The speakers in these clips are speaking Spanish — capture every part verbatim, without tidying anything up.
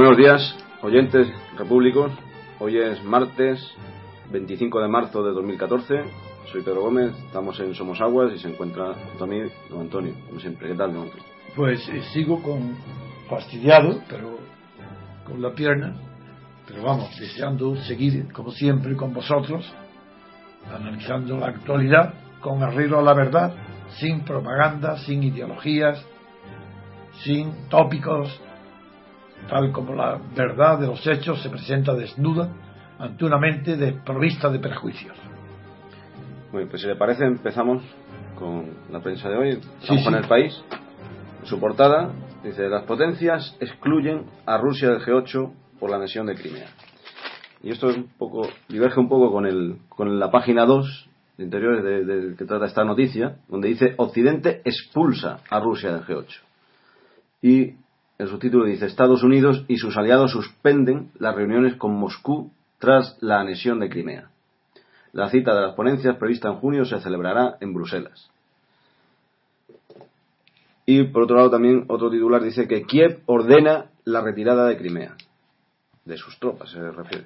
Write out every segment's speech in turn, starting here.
Buenos días, oyentes repúblicos. Hoy es martes veinticinco de marzo de dos mil catorce. Soy Pedro Gómez, estamos en Somos Aguas y se encuentra junto a mí don Antonio, como siempre. ¿Qué tal, don Antonio? Pues eh, sigo con fastidiado, pero con la pierna, pero vamos, deseando seguir, como siempre, con vosotros, analizando la actualidad con arreglo a la verdad, sin propaganda, sin ideologías, sin tópicos, tal como la verdad de los hechos se presenta desnuda ante una mente desprovista de prejuicios. Bueno, pues si le parece empezamos con la prensa de hoy. Estamos sí, con sí. El País. En su portada dice: las potencias excluyen a Rusia del G ocho por la anexión de Crimea. Y esto es un poco, diverge un poco con el con la página dos de Interiores de, de, que trata esta noticia, donde dice: Occidente expulsa a Rusia del G ocho. Y el subtítulo dice: Estados Unidos y sus aliados suspenden las reuniones con Moscú tras la anexión de Crimea. La cita de las ponencias prevista en junio se celebrará en Bruselas. Y por otro lado también otro titular dice que Kiev ordena la retirada de Crimea. De sus tropas se refiere.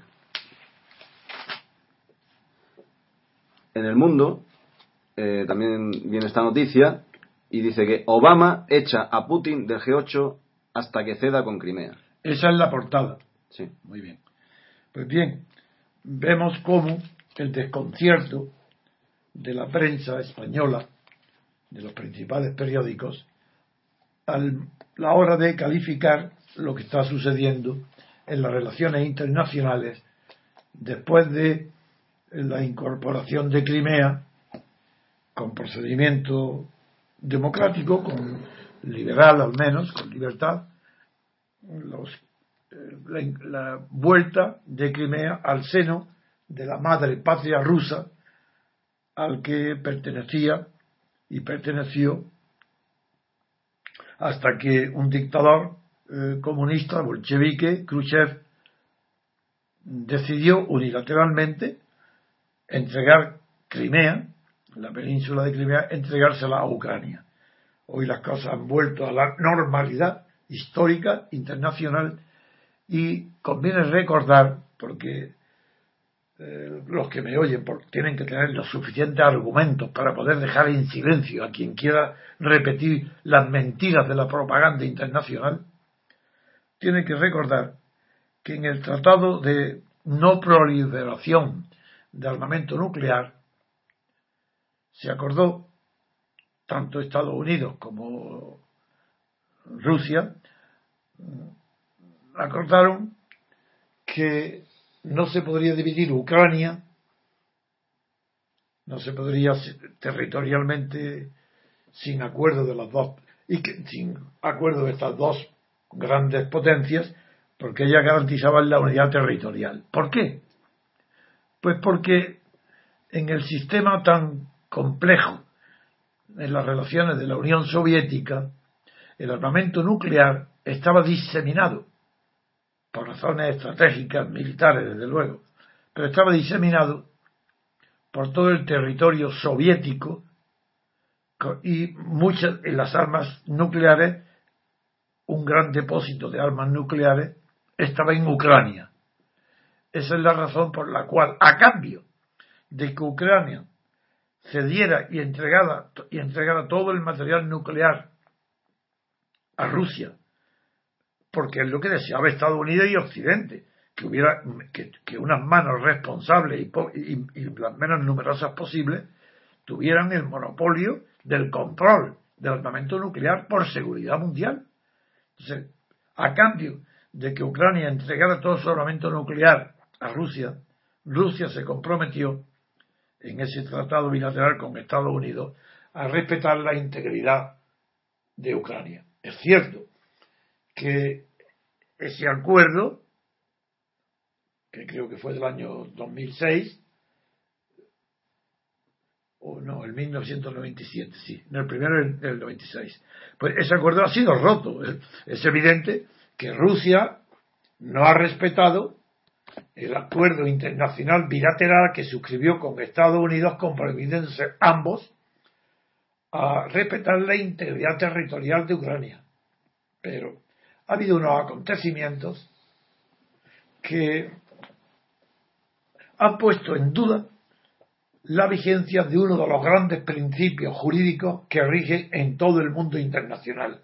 En El Mundo eh, también viene esta noticia y dice que Obama echa a Putin del G ocho hasta que ceda con Crimea. Esa es la portada. Sí. Muy bien. Pues bien, vemos cómo el desconcierto de la prensa española, de los principales periódicos, a la hora de calificar lo que está sucediendo en las relaciones internacionales después de la incorporación de Crimea con procedimiento democrático, con liberal al menos, con libertad, los, eh, la, la vuelta de Crimea al seno de la madre patria rusa al que pertenecía y perteneció hasta que un dictador eh, comunista bolchevique, Khrushchev, decidió unilateralmente entregar Crimea, la península de Crimea, entregársela a Ucrania. Hoy las cosas han vuelto a la normalidad histórica, internacional, y conviene recordar, porque eh, los que me oyen porque tienen que tener los suficientes argumentos para poder dejar en silencio a quien quiera repetir las mentiras de la propaganda internacional, tienen que recordar que en el Tratado de No Proliferación de Armamento Nuclear se acordó, tanto Estados Unidos como Rusia acordaron que no se podría dividir Ucrania, no se podría territorialmente sin acuerdo de las dos, y que sin acuerdo de estas dos grandes potencias, porque ellas garantizaban la unidad territorial. ¿Por qué? Pues porque en el sistema tan complejo, en las relaciones de la Unión Soviética, el armamento nuclear estaba diseminado, por razones estratégicas, militares, desde luego, pero estaba diseminado por todo el territorio soviético, y muchas en las armas nucleares, un gran depósito de armas nucleares estaba en Ucrania. Esa es la razón por la cual, a cambio de que Ucrania cediera y entregara, y entregara todo el material nuclear a Rusia, porque es lo que deseaba Estados Unidos y Occidente, que hubiera que, que unas manos responsables y, y, y las menos numerosas posibles tuvieran el monopolio del control del armamento nuclear por seguridad mundial. Entonces, a cambio de que Ucrania entregara todo su armamento nuclear a Rusia, Rusia se comprometió en ese tratado bilateral con Estados Unidos a respetar la integridad de Ucrania. Es cierto que ese acuerdo, que creo que fue del año dos mil seis, o no, el mil novecientos noventa y siete, sí, no, el primero del noventa y seis, pues ese acuerdo ha sido roto. Es evidente que Rusia no ha respetado el acuerdo internacional bilateral que suscribió con Estados Unidos, comprometiéndose ambos a respetar la integridad territorial de Ucrania. Pero ha habido unos acontecimientos que ha puesto en duda la vigencia de uno de los grandes principios jurídicos que rige en todo el mundo internacional.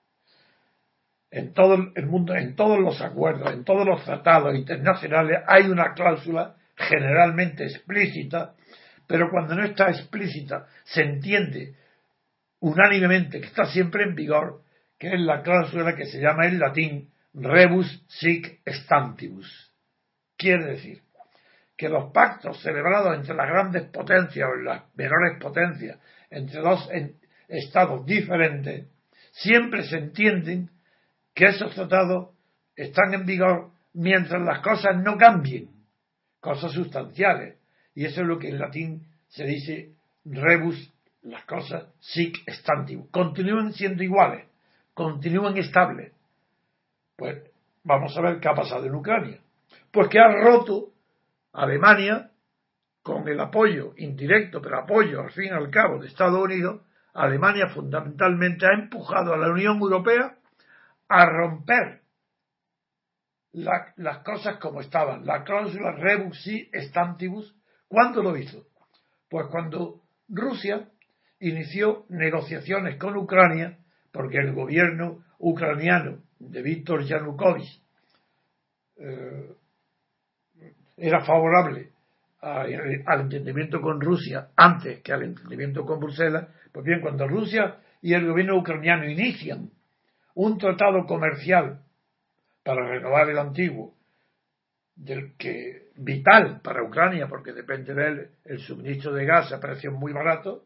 En todo el mundo, en todos los acuerdos, en todos los tratados internacionales hay una cláusula generalmente explícita, pero cuando no está explícita se entiende unánimemente que está siempre en vigor, que es la cláusula que se llama en latín rebus sic stantibus. Quiere decir que los pactos celebrados entre las grandes potencias o las menores potencias, entre dos estados diferentes, siempre se entienden que esos tratados están en vigor mientras las cosas no cambien, cosas sustanciales. Y eso es lo que en latín se dice rebus, las cosas sic stantibus. Continúan siendo iguales, continúan estables. Pues vamos a ver qué ha pasado en Ucrania. Pues que ha roto Alemania, con el apoyo indirecto, pero apoyo al fin y al cabo de Estados Unidos. Alemania fundamentalmente ha empujado a la Unión Europea a romper la, las cosas como estaban, la cláusula rebus sic stantibus. ¿Cuándo lo hizo? Pues cuando Rusia inició negociaciones con Ucrania, porque el gobierno ucraniano de Víctor Yanukovych eh, era favorable a, al entendimiento con Rusia antes que al entendimiento con Bruselas. Pues bien, cuando Rusia y el gobierno ucraniano inician un tratado comercial para renovar el antiguo, del que vital para Ucrania, porque depende de él el suministro de gas a precios muy baratos,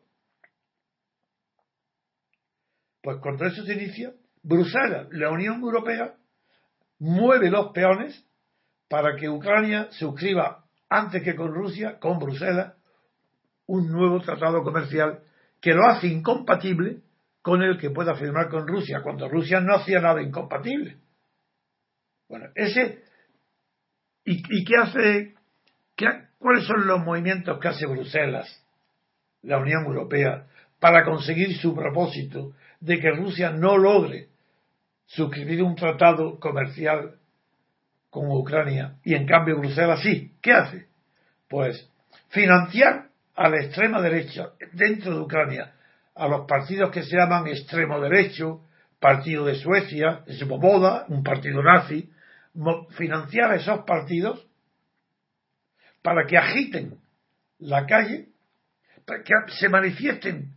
pues cuando eso se inicia, Bruselas, la Unión Europea, mueve los peones para que Ucrania suscriba, antes que con Rusia, con Bruselas, un nuevo tratado comercial que lo hace incompatible con el que pueda firmar con Rusia, cuando Rusia no hacía nada incompatible. Bueno, ese... ¿Y, y qué hace? Qué, ¿Cuáles son los movimientos que hace Bruselas, la Unión Europea, para conseguir su propósito de que Rusia no logre suscribir un tratado comercial con Ucrania y en cambio Bruselas sí? ¿Qué hace? Pues financiar a la extrema derecha dentro de Ucrania, a los partidos que se llaman extremo derecho, Partido de Suecia, Svoboda, un partido nazi, financiar a esos partidos para que agiten la calle, para que se manifiesten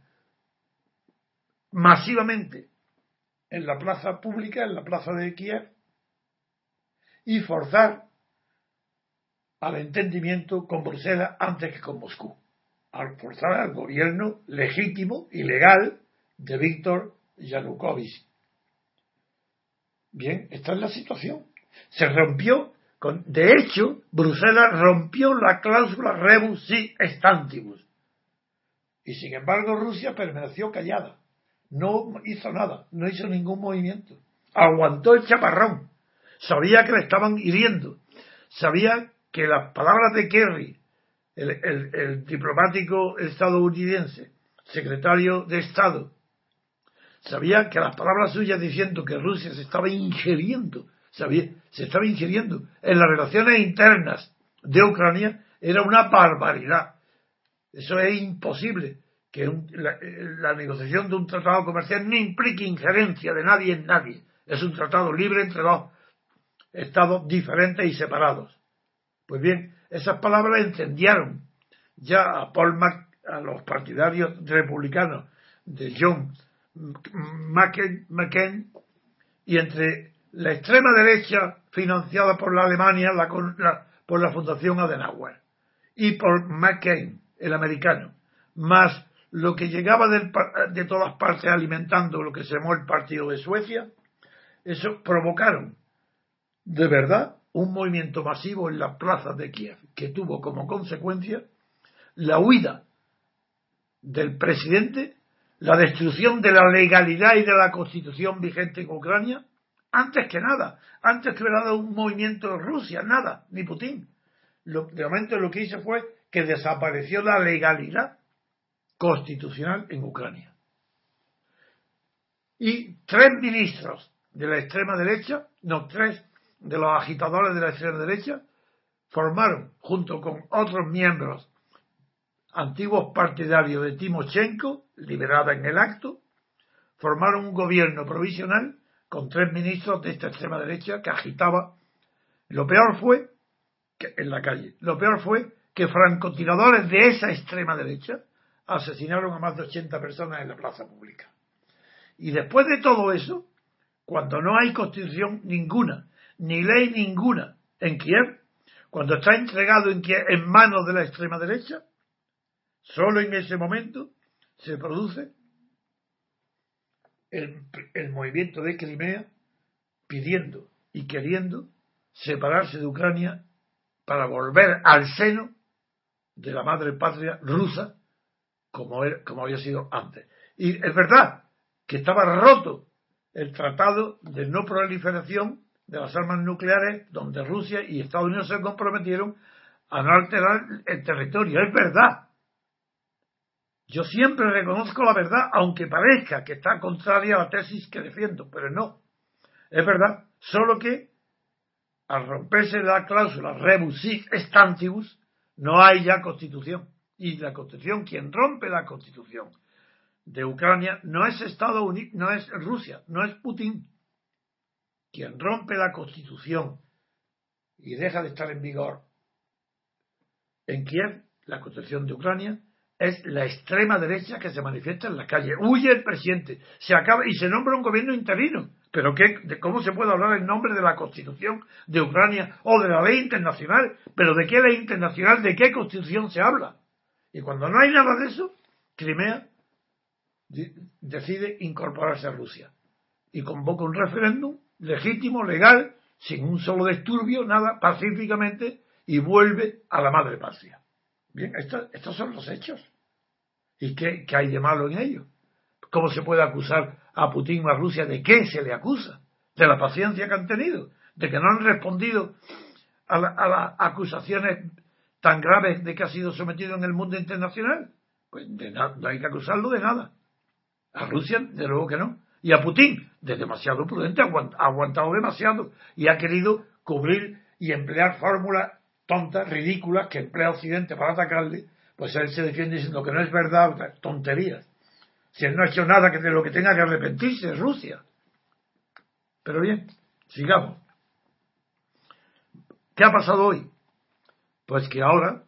masivamente en la plaza pública, en la plaza de Kiev, y forzar al entendimiento con Bruselas antes que con Moscú, al forzar al gobierno legítimo y legal de Víctor Yanukovych. Bien, esta es la situación. Se rompió, con, de hecho, Bruselas rompió la cláusula rebus sic stantibus. Y sin embargo Rusia permaneció callada. No hizo nada, no hizo ningún movimiento. Aguantó el chaparrón. Sabía que le estaban hiriendo. Sabía que las palabras de Kerry, el, el, el diplomático estadounidense, secretario de Estado, sabía que las palabras suyas diciendo que Rusia se estaba ingiriendo, sabía, se estaba ingiriendo en las relaciones internas de Ucrania, era una barbaridad. Eso es imposible, que un, la, la negociación de un tratado comercial no implique injerencia de nadie en nadie. Es un tratado libre entre dos estados diferentes y separados. Pues bien, esas palabras encendieron ya a Paul Mac, a los partidarios republicanos de John McCain, McCain, y entre la extrema derecha financiada por la Alemania, la, la, por la Fundación Adenauer, y por McCain, el americano, más lo que llegaba del, de todas partes alimentando lo que se llamó el Partido de Suecia, eso provocaron de verdad un movimiento masivo en las plazas de Kiev, que tuvo como consecuencia la huida del presidente, la destrucción de la legalidad y de la constitución vigente en Ucrania, antes que nada, antes que hubiera dado un movimiento en Rusia, nada, ni Putin. Lo, de momento lo que hizo fue que desapareció la legalidad constitucional en Ucrania. Y tres ministros de la extrema derecha, no, tres de los agitadores de la extrema derecha formaron, junto con otros miembros antiguos partidarios de Timoshenko, liberada en el acto, formaron un gobierno provisional con tres ministros de esta extrema derecha que agitaba. Lo peor fue que, en la calle, lo peor fue que francotiradores de esa extrema derecha asesinaron a más de ochenta personas en la plaza pública. Y después de todo eso, cuando no hay constitución ninguna, ni ley ninguna en Kiev, cuando está entregado en, Kiev, en manos de la extrema derecha, solo en ese momento se produce el, el movimiento de Crimea pidiendo y queriendo separarse de Ucrania para volver al seno de la madre patria rusa como, era, como había sido antes. Y es verdad que estaba roto el tratado de no proliferación de las armas nucleares, donde Rusia y Estados Unidos se comprometieron a no alterar el territorio. Es verdad. Yo siempre reconozco la verdad, aunque parezca que está contraria a la tesis que defiendo, pero no. Es verdad. Solo que al romperse la cláusula rebus sic stantibus, no hay ya constitución. Y la constitución, quien rompe la constitución de Ucrania no es Estados Unidos, no es Rusia, no es Putin. Quien rompe la constitución y deja de estar en vigor en Kiev, la constitución de Ucrania, es la extrema derecha que se manifiesta en la calle. Huye el presidente, se acaba y se nombra un gobierno interino. Pero qué, de ¿cómo se puede hablar en nombre de la constitución de Ucrania o de la ley internacional? ¿Pero de qué ley internacional, de qué constitución se habla? Y cuando no hay nada de eso, Crimea decide incorporarse a Rusia y convoca un referéndum legítimo, legal, sin un solo disturbio, nada, pacíficamente, y vuelve a la madre patria. Bien, estos, estos son los hechos. ¿Y qué, qué hay de malo en ello? ¿Cómo se puede acusar a Putin o a Rusia? ¿De qué se le acusa? De la paciencia que han tenido, de que no han respondido a, la, a las acusaciones tan graves de que ha sido sometido en el mundo internacional. Pues de na, no hay que acusarlo de nada. A Rusia, de luego que no. Y a Putin, de demasiado prudente, ha aguantado demasiado y ha querido cubrir y emplear fórmulas tontas, ridículas, que emplea Occidente para atacarle. Pues él se defiende diciendo que no es verdad, tonterías. Si él no ha hecho nada que de lo que tenga que arrepentirse es Rusia. Pero bien, sigamos. ¿Qué ha pasado hoy? Pues que ahora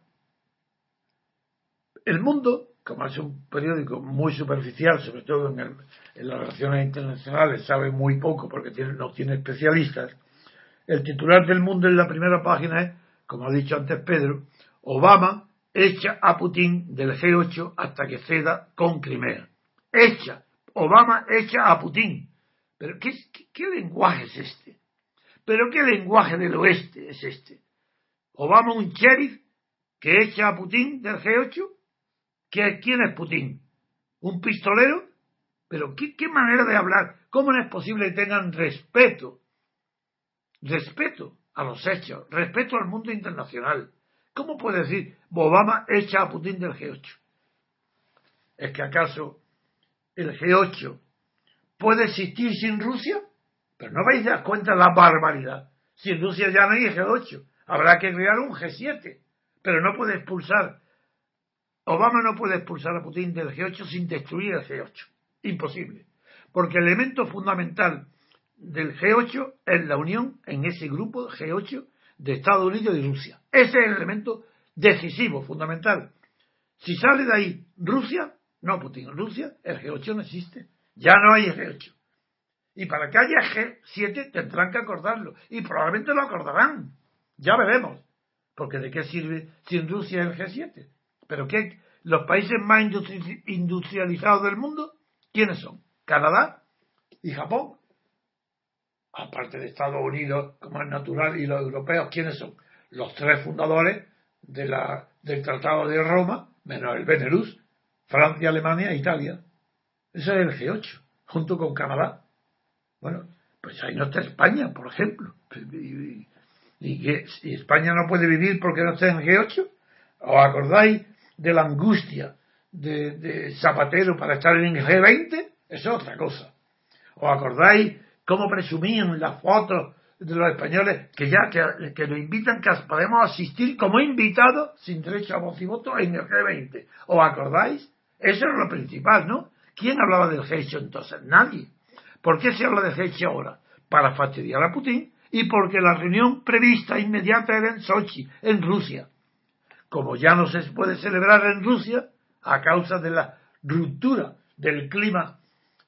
el mundo, como es un periódico muy superficial, sobre todo en, el, en las relaciones internacionales, sabe muy poco porque tiene, no tiene especialistas. El titular del Mundo en la primera página es, como ha dicho antes Pedro, Obama echa a Putin del G ocho hasta que ceda con Crimea. Echa, Obama echa a Putin. ¿Pero qué, qué, qué lenguaje es este? ¿Pero qué lenguaje del oeste es este? ¿Obama un sheriff que echa a Putin del G ocho? ¿Quién es Putin? ¿Un pistolero? ¿Pero qué, qué manera de hablar? ¿Cómo no es posible que tengan respeto? Respeto a los hechos, respeto al mundo internacional. ¿Cómo puede decir Obama echa a Putin del G ocho? ¿Es que acaso el G ocho puede existir sin Rusia? Pero no vais a dar cuenta de la barbaridad. Sin Rusia ya no hay G ocho. Habrá que crear un G siete. Pero no puede expulsar. Obama no puede expulsar a Putin del G ocho sin destruir el G ocho. Imposible. Porque el elemento fundamental del G ocho es la unión en ese grupo G ocho de Estados Unidos y Rusia. Ese es el elemento decisivo, fundamental. Si sale de ahí Rusia, no Putin, Rusia, el G ocho no existe. Ya no hay G ocho. Y para que haya G siete tendrán que acordarlo. Y probablemente lo acordarán. Ya veremos. Porque ¿de qué sirve sin Rusia el G siete? ¿Pero qué? ¿Los países más industri- industrializados del mundo? ¿Quiénes son? Canadá y Japón. Aparte de Estados Unidos, como es natural, y los europeos, ¿quiénes son? Los tres fundadores de la, del Tratado de Roma, menos el Benelux, Francia, Alemania e Italia. Eso es el G ocho, junto con Canadá. Bueno, pues ahí no está España, por ejemplo. ¿Y, y, que, y España no puede vivir porque no está en el G ocho? ¿Os acordáis de la angustia de, de Zapatero para estar en el G veinte? Eso es otra cosa. ¿Os acordáis cómo presumían las fotos de los españoles que ya que, que nos invitan, que podemos asistir como invitados sin derecho a voz y voto en el G veinte. ¿Os acordáis? Eso es lo principal, ¿no? ¿Quién hablaba del G ocho entonces? Nadie. ¿Por qué se habla del G ocho ahora? Para fastidiar a Putin y porque la reunión prevista inmediata era en Sochi, en Rusia. Como ya no se puede celebrar en Rusia a causa de la ruptura del clima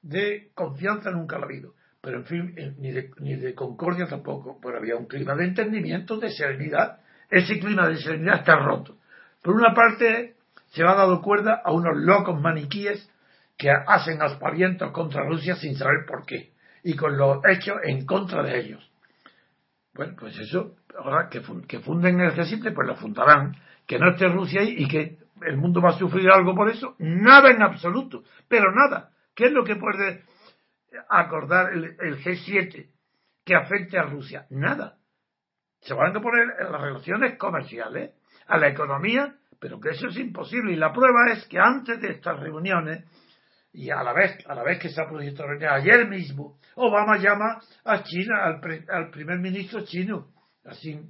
de confianza, nunca lo ha habido. Pero en fin, ni de, ni de concordia tampoco, pero había un clima de entendimiento, de serenidad. Ese clima de serenidad está roto. Por una parte, se le ha dado cuerda a unos locos maniquíes que hacen aspavientos contra Rusia sin saber por qué, y con los hechos en contra de ellos. Bueno, pues eso, ahora que, que funden el G siete, pues lo fundarán, que no esté Rusia ahí y que el mundo va a sufrir algo por eso. Nada en absoluto, pero nada. ¿Qué es lo que puede acordar el, el G siete que afecte a Rusia? Nada. Se van a poner en las relaciones comerciales, a la economía, pero que eso es imposible. Y la prueba es que antes de estas reuniones, y a la vez a la vez que se ha producido esta reunión, ayer mismo, Obama llama a China, al, pre, al primer ministro chino, así,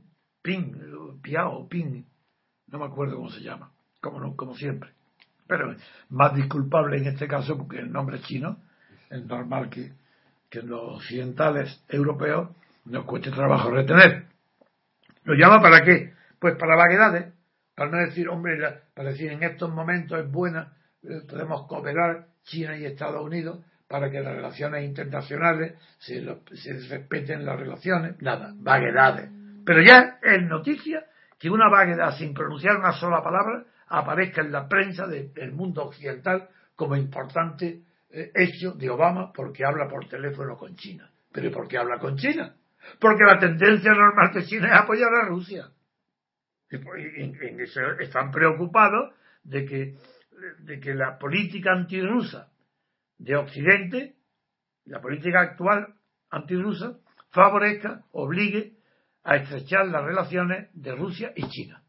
Ping, Piao, Ping, no me acuerdo cómo se llama, como, no, como siempre. Pero más disculpable en este caso, porque el nombre es chino, es normal que, que los occidentales europeos nos cueste trabajo retener. ¿Lo llama para qué? Pues para vaguedades, para no decir, hombre, la, para decir en estos momentos es buena, eh, podemos cooperar China y Estados Unidos para que las relaciones internacionales se, lo, se respeten las relaciones, nada, vaguedades. Pero ya es noticia que una vaguedad sin pronunciar una sola palabra aparezca en la prensa de, del mundo occidental como importante eh, hecho de Obama porque habla por teléfono con China. ¿Pero y por qué habla con China? Porque la tendencia normal de China es apoyar a Rusia. Y, y, en, en eso están preocupados de que, de que la política antirrusa de Occidente, la política actual antirrusa, favorezca, obligue a estrechar las relaciones de Rusia y China.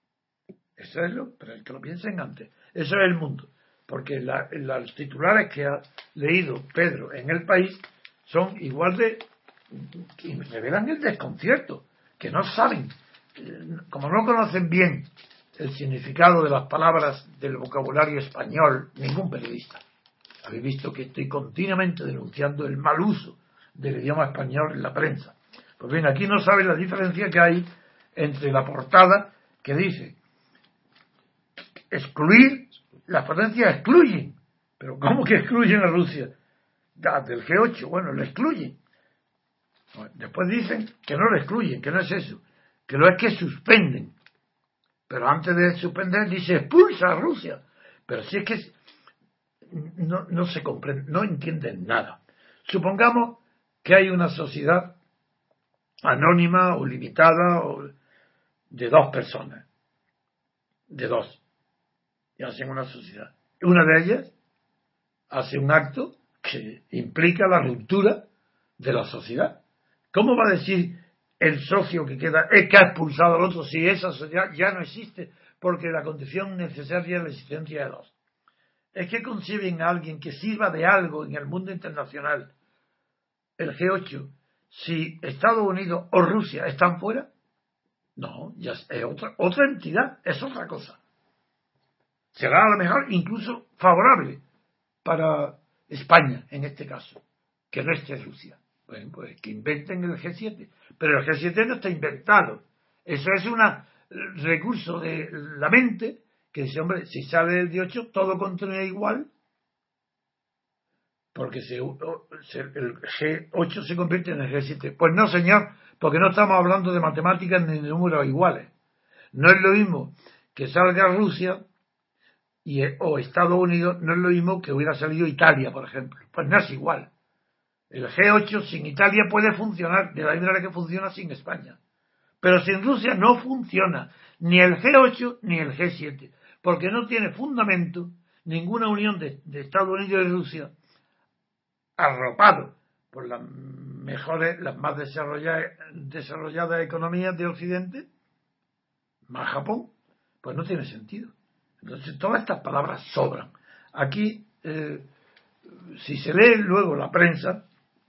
Eso es lo, pero el que lo piensen antes. Eso es el mundo. Porque la, los titulares que ha leído Pedro en El País son igual de, que revelan el desconcierto, que no saben, como no conocen bien el significado de las palabras del vocabulario español, ningún periodista. Habéis visto que estoy continuamente denunciando el mal uso del idioma español en la prensa. Pues bien, aquí no saben la diferencia que hay entre la portada que dice excluir, las potencias excluyen. Pero ¿cómo que excluyen a Rusia? Da, del G ocho, bueno, lo excluyen. Después dicen que no lo excluyen, que no es eso, que lo es que suspenden. Pero antes de suspender dice expulsa a Rusia. Pero si es que no, no se comprende, no entienden nada. Supongamos que hay una sociedad anónima o limitada o de dos personas, de dos, y hacen una sociedad. Una de ellas hace un acto que implica la ruptura de la sociedad. ¿Cómo va a decir el socio que queda es que ha expulsado al otro si esa sociedad ya no existe? Porque la condición necesaria es la existencia de dos. Es que conciben a alguien que sirva de algo en el mundo internacional, el G ocho, si Estados Unidos o Rusia están fuera. No, ya es otra, otra entidad, es otra cosa. Será a lo mejor incluso favorable para España en este caso, que no esté Rusia. Bueno, pues que inventen el G siete. Pero el G siete no está inventado. Eso es un recurso de la mente que dice, hombre, si sale el dieciocho, todo continúa igual, porque se, se, el G ocho se convierte en el G siete. Pues no, señor, porque no estamos hablando de matemáticas ni de números iguales. No es lo mismo que salga Rusia y, o Estados Unidos, no es lo mismo que hubiera salido Italia, por ejemplo. Pues no es igual. El G ocho sin Italia puede funcionar de la misma manera que funciona sin España. Pero sin Rusia no funciona ni el G ocho ni el G siete, porque no tiene fundamento ninguna unión de, de Estados Unidos y Rusia arropado por las mejores, las más desarrolladas, desarrolladas economías de Occidente, más Japón, pues no tiene sentido. Entonces todas estas palabras sobran. Aquí, eh, si se lee luego la prensa,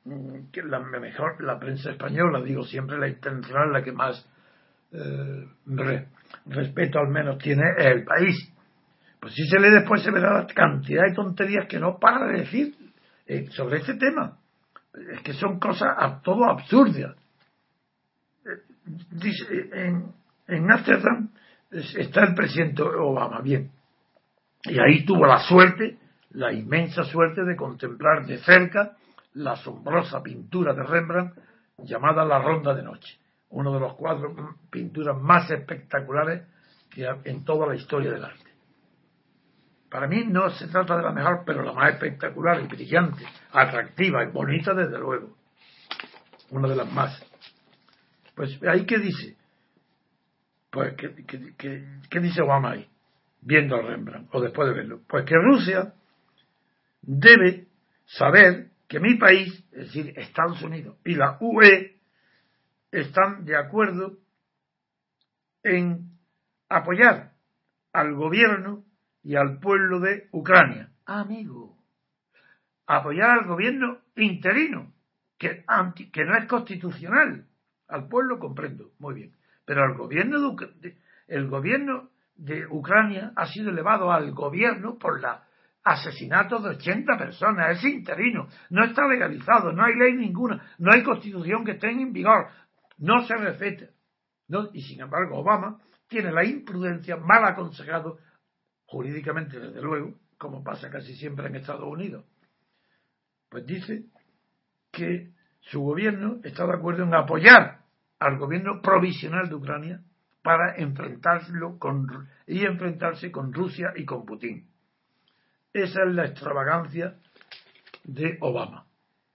que la mejor, la prensa española, digo siempre la internacional, la que más eh, re, respeto al menos tiene, es El País. Pues si se lee después se verá la cantidad de tonterías que no para de decir eh, sobre este tema. Es que son cosas a, todo absurdas. Eh, dice, en, en Ámsterdam está el presidente Obama, bien, y ahí tuvo la suerte, la inmensa suerte de contemplar de cerca la asombrosa pintura de Rembrandt llamada La Ronda de Noche, uno de los cuadros, pinturas más espectaculares que en toda la historia del arte. Para mí no se trata de la mejor, pero la más espectacular y brillante, atractiva y bonita, desde luego. Una de las más. Pues ahí, ¿qué dice? Pues, ¿qué, qué, qué, qué dice Obama ahí? Viendo a Rembrandt, o después de verlo. Pues que Rusia debe saber que mi país, es decir, Estados Unidos y la U E, están de acuerdo en apoyar al gobierno y al pueblo de Ucrania. Amigo, apoyar al gobierno interino, que, anti, que no es constitucional. Al pueblo comprendo, muy bien. Pero al gobierno de, de, el gobierno de Ucrania ha sido elevado al gobierno por la asesinato de ochenta personas, es interino, no está legalizado, no hay ley ninguna, no hay constitución que esté en vigor, no se respeta. No, y sin embargo Obama tiene la imprudencia, mal aconsejado, jurídicamente desde luego, como pasa casi siempre en Estados Unidos, pues dice que su gobierno está de acuerdo en apoyar al gobierno provisional de Ucrania para enfrentarlo con, y enfrentarse con Rusia y con Putin. Esa es la extravagancia de Obama.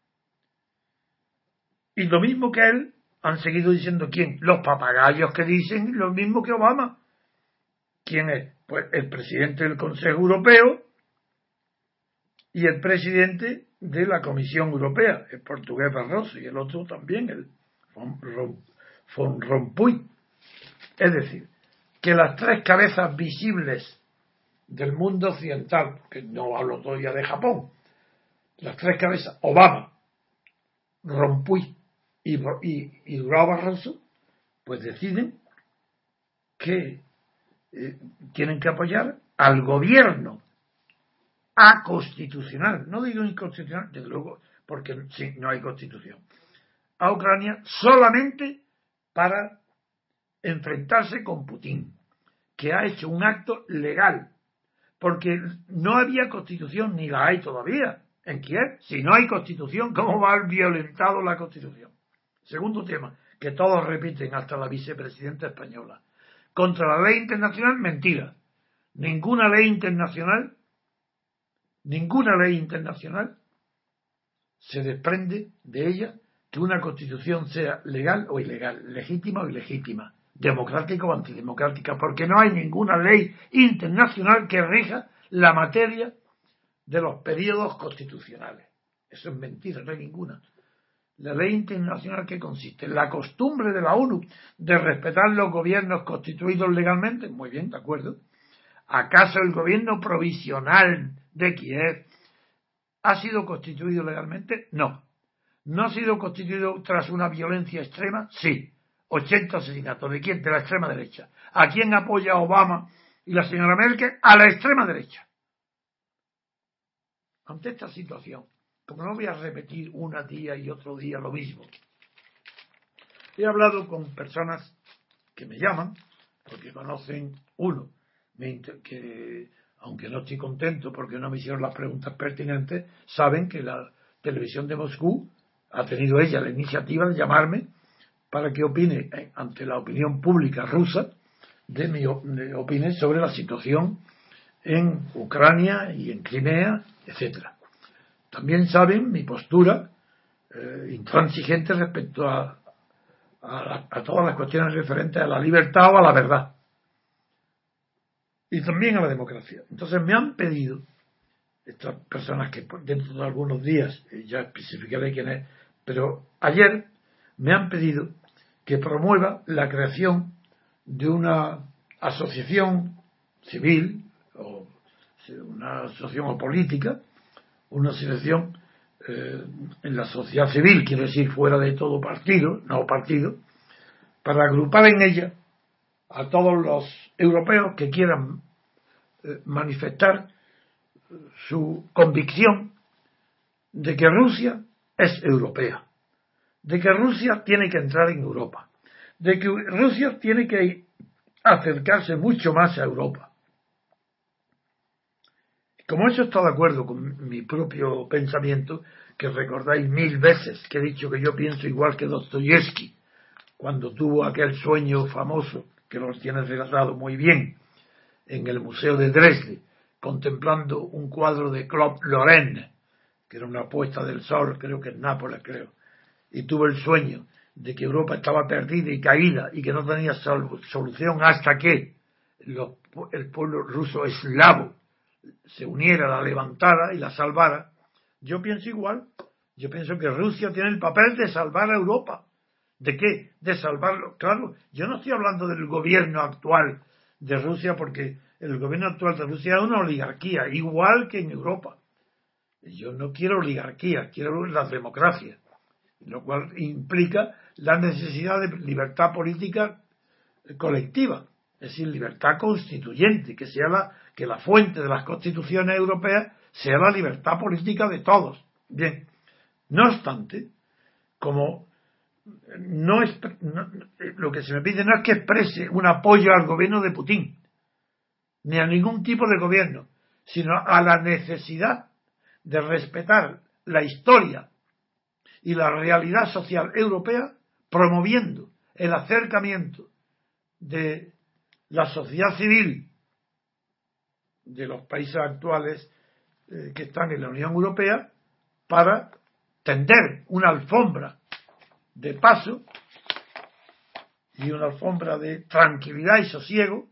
Y lo mismo que él, han seguido diciendo ¿quién? Los papagayos que dicen lo mismo que Obama. ¿Quién es? Pues el presidente del Consejo Europeo y el presidente de la Comisión Europea, el portugués Barroso, y el otro también, el Von Rompuy. Es decir, que las tres cabezas visibles del mundo occidental, que no hablo todavía de Japón, las tres cabezas, Obama, Rompuy y, y, y Durão Barroso, pues deciden que eh, tienen que apoyar al gobierno aconstitucional, no digo inconstitucional, desde luego, porque sí, no hay constitución, a Ucrania solamente para enfrentarse con Putin, que ha hecho un acto legal, porque no había constitución, ni la hay todavía en Kiev. Si no hay constitución, ¿cómo va a haber violentado la constitución? Segundo tema, que todos repiten, hasta la vicepresidenta española. Contra la ley internacional, mentira. Ninguna ley internacional, ninguna ley internacional se desprende de ella que una constitución sea legal o ilegal, legítima o ilegítima, democrática o antidemocrática, porque no hay ninguna ley internacional que rija la materia de los periodos constitucionales. Eso es mentira, no hay ninguna. La ley internacional, ¿qué consiste? La costumbre de la ONU de respetar los gobiernos constituidos legalmente. Muy bien, de acuerdo. ¿Acaso el gobierno provisional de Kiev ha sido constituido legalmente? No. ¿No ha sido constituido tras una violencia extrema? Sí. ochenta asesinatos. ¿De quién? De la extrema derecha. ¿A quién apoya Obama y la señora Merkel? A la extrema derecha. Ante esta situación, como no voy a repetir un día y otro día lo mismo, he hablado con personas que me llaman, porque conocen, uno, que aunque no estoy contento porque no me hicieron las preguntas pertinentes, saben que la televisión de Moscú ha tenido ella la iniciativa de llamarme para que opine ante la opinión pública rusa de mi de opine sobre la situación en Ucrania y en Crimea, etcétera. También saben mi postura eh, intransigente respecto a, a, a todas las cuestiones referentes a la libertad o a la verdad, y también a la democracia. Entonces me han pedido estas personas, que dentro de algunos días ya especificaré quién es, pero ayer me han pedido que promueva la creación de una asociación civil o una asociación política, una asociación eh, en la sociedad civil, quiero decir fuera de todo partido, no partido, para agrupar en ella a todos los europeos que quieran eh, manifestar su convicción de que Rusia es europea, de que Rusia tiene que entrar en Europa, de que Rusia tiene que acercarse mucho más a Europa. Como eso está de acuerdo con mi propio pensamiento, que recordáis mil veces que he dicho que yo pienso igual que Dostoyevsky, cuando tuvo aquel sueño famoso, que lo tiene relatado muy bien, en el Museo de Dresde, contemplando un cuadro de Claude Lorraine, que era una puesta del sol, creo que en Nápoles, creo, y tuvo el sueño de que Europa estaba perdida y caída y que no tenía sol- solución hasta que los, el pueblo ruso eslavo se uniera, la levantara y la salvara. Yo pienso igual. Yo pienso que Rusia tiene el papel de salvar a Europa. ¿De qué? De salvarlo. Claro, yo no estoy hablando del gobierno actual de Rusia, porque el gobierno actual de Rusia es una oligarquía, igual que en Europa. Yo no quiero oligarquía, quiero la democracia, lo cual implica la necesidad de libertad política colectiva, es decir, libertad constituyente, que sea la, que la fuente de las constituciones europeas sea la libertad política de todos. Bien, no obstante, como no es, no, lo que se me pide no es que exprese un apoyo al gobierno de Putin, ni a ningún tipo de gobierno, sino a la necesidad de respetar la historia y la realidad social europea, promoviendo el acercamiento de la sociedad civil de los países actuales eh, que están en la Unión Europea, para tender una alfombra de paso y una alfombra de tranquilidad y sosiego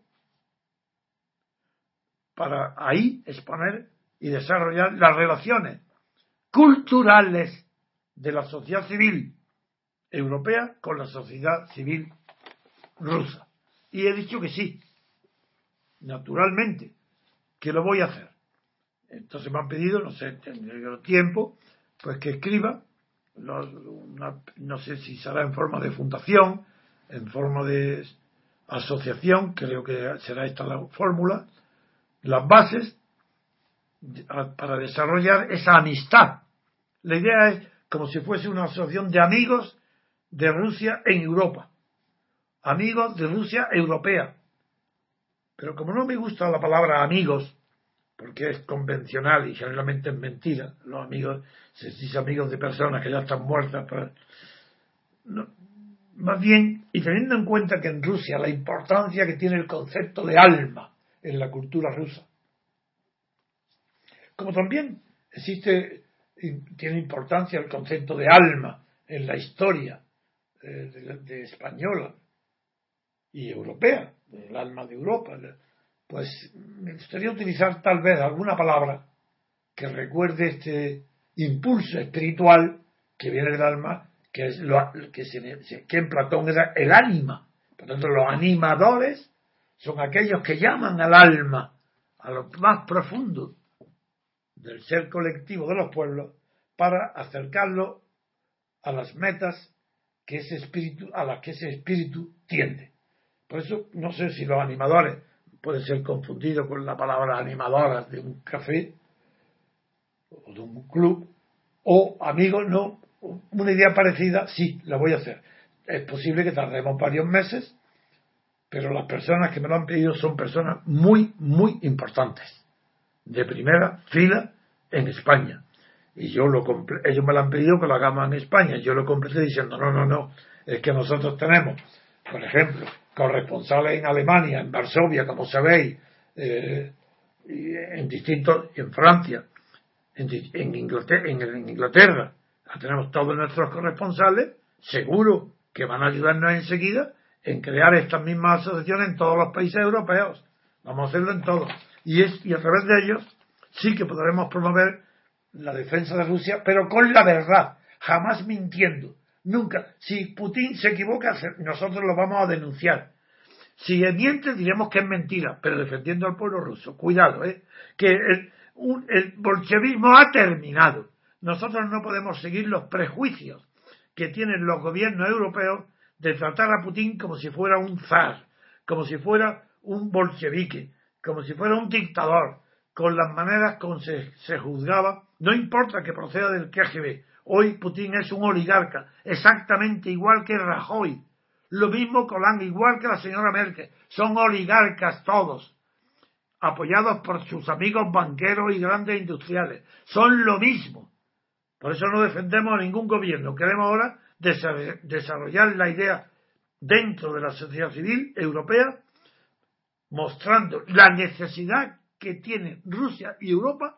para ahí exponer y desarrollar las relaciones culturales de la sociedad civil europea con la sociedad civil rusa. Y he dicho que sí, naturalmente, que lo voy a hacer. Entonces me han pedido, no sé, tendré tiempo, pues que escriba, no, una, no sé si será en forma de fundación, en forma de asociación, creo que será esta la fórmula, las bases para desarrollar esa amistad. La idea es como si fuese una asociación de amigos de Rusia en Europa, amigos de Rusia europea. Pero como no me gusta la palabra amigos, porque es convencional y generalmente es mentira, los amigos, se dice amigos de personas que ya están muertas, pues, no, más bien, y teniendo en cuenta que en Rusia la importancia que tiene el concepto de alma en la cultura rusa, como también existe, tiene importancia el concepto de alma en la historia eh, de, de española y europea, el alma de Europa, pues me gustaría utilizar tal vez alguna palabra que recuerde este impulso espiritual que viene del alma, que es lo que, se, que en Platón era el ánima. Por tanto, los animadores son aquellos que llaman al alma, a lo más profundo del ser colectivo de los pueblos, para acercarlo a las metas que ese espíritu, a las que ese espíritu tiende. Por eso, no sé si los animadores puede ser confundido con la palabra animadoras de un café o de un club, o amigos, no, una idea parecida, sí, la voy a hacer. Es posible que tardemos varios meses, pero las personas que me lo han pedido son personas muy, muy importantes, de primera fila en España. Y yo lo comple- ellos me lo han pedido que lo hagamos en España. Yo lo completé diciendo, no, no, no, es que nosotros tenemos, por ejemplo, corresponsales en Alemania, en Varsovia, como sabéis, eh, en distintos, en Francia, en, en, Inglaterra, en, en Inglaterra, tenemos todos nuestros corresponsales, seguro que van a ayudarnos enseguida en crear estas mismas asociaciones en todos los países europeos. Vamos a hacerlo en todos. Y, es, y a través de ellos sí que podremos promover la defensa de Rusia, pero con la verdad, jamás mintiendo. Nunca. Si Putin se equivoca, nosotros lo vamos a denunciar. Si miente, diremos que es mentira, pero defendiendo al pueblo ruso. Cuidado, ¿eh? Que el, un, el bolchevismo ha terminado. nosotros no podemos seguir los prejuicios que tienen los gobiernos europeos de tratar a Putin como si fuera un zar, como si fuera un bolchevique, como si fuera un dictador, con las maneras como se, se juzgaba, no importa que proceda del K G B. Hoy Putin es un oligarca, exactamente igual que Rajoy, lo mismo Colán, igual que la señora Merkel, son oligarcas todos, apoyados por sus amigos banqueros y grandes industriales, son lo mismo. Por eso no defendemos a ningún gobierno, queremos ahora desarrollar la idea dentro de la sociedad civil europea, mostrando la necesidad que tiene Rusia y Europa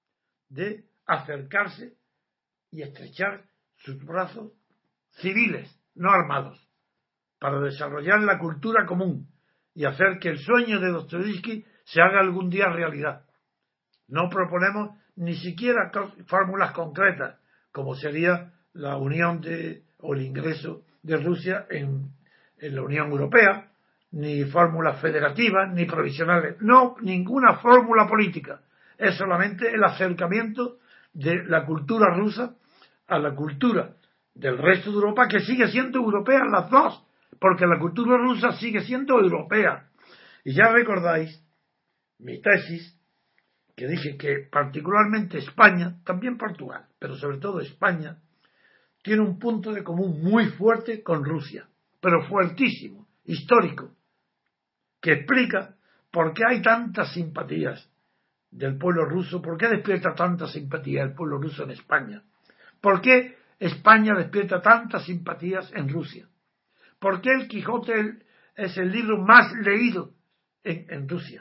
de acercarse y estrechar sus brazos civiles, no armados, para desarrollar la cultura común y hacer que el sueño de Dostoyevsky se haga algún día realidad. No proponemos ni siquiera fórmulas concretas, como sería la unión de, o el ingreso de Rusia en, en la Unión Europea, ni fórmulas federativas, ni provisionales. No, ninguna fórmula política. Es solamente el acercamiento de la cultura rusa a la cultura del resto de Europa, que sigue siendo europea las dos, porque la cultura rusa sigue siendo europea. Y ya recordáis mi tesis, que dije que particularmente España, también Portugal, pero sobre todo España, tiene un punto de común muy fuerte con Rusia, pero fuertísimo, histórico, que explica por qué hay tantas simpatías del pueblo ruso, por qué despierta tanta simpatía el pueblo ruso en España, por qué España despierta tantas simpatías en Rusia, por qué el Quijote es el libro más leído en, en Rusia.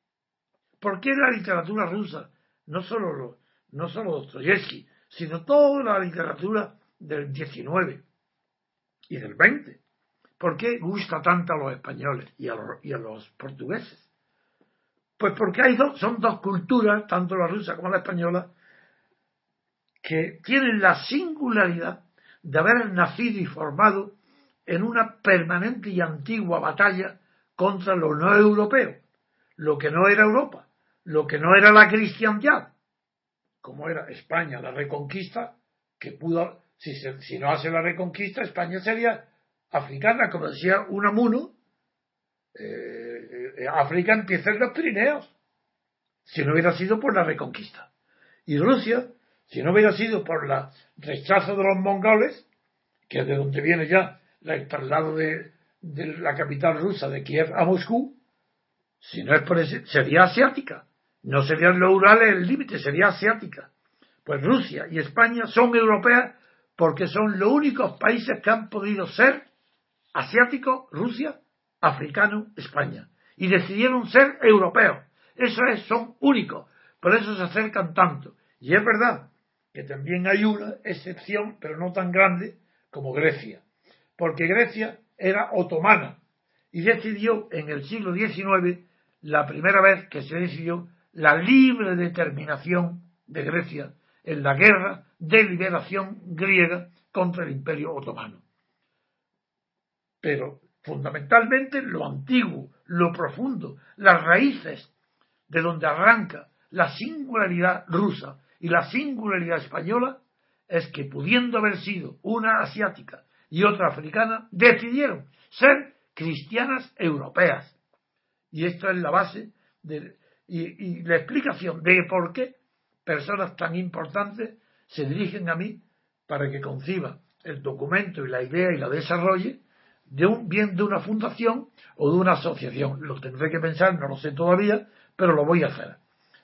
¿Por qué la literatura rusa, no solo, no solo Dostoyevsky, sino toda la literatura del diecinueve y del veinte? ¿Por qué gusta tanto a los españoles y a los, y a los portugueses? Pues porque hay dos, son dos culturas, tanto la rusa como la española, que tienen la singularidad de haber nacido y formado en una permanente y antigua batalla contra lo no europeo, lo que no era Europa, lo que no era la cristiandad, como era España, la reconquista, que pudo, si, se, si no hace la reconquista, España sería africana, como decía Unamuno, eh, África empieza en los Pirineos, si no hubiera sido por la reconquista. Y Rusia, si no hubiera sido por el rechazo de los mongoles, que es de donde viene ya el traslado de, de la capital rusa de Kiev a Moscú, si no es por ese, sería asiática. No serían los Urales el límite, sería asiática. Pues Rusia y España son europeas porque son los únicos países que han podido ser asiáticos, Rusia, africano, España. Y decidieron ser europeos. Eso es, son únicos. Por eso se acercan tanto. Y es verdad que también hay una excepción, pero no tan grande, como Grecia. Porque Grecia era otomana y decidió en el siglo diecinueve, la primera vez que se decidió la libre determinación de Grecia en la guerra de liberación griega contra el Imperio Otomano. Pero fundamentalmente lo antiguo, lo profundo, las raíces de donde arranca la singularidad rusa y la singularidad española es que, pudiendo haber sido una asiática y otra africana, decidieron ser cristianas europeas. Y esto es la base de, y, y la explicación de por qué personas tan importantes se dirigen a mí para que conciba el documento y la idea y la desarrolle de un bien de una fundación o de una asociación. Lo tendré que pensar, no lo sé todavía, pero lo voy a hacer.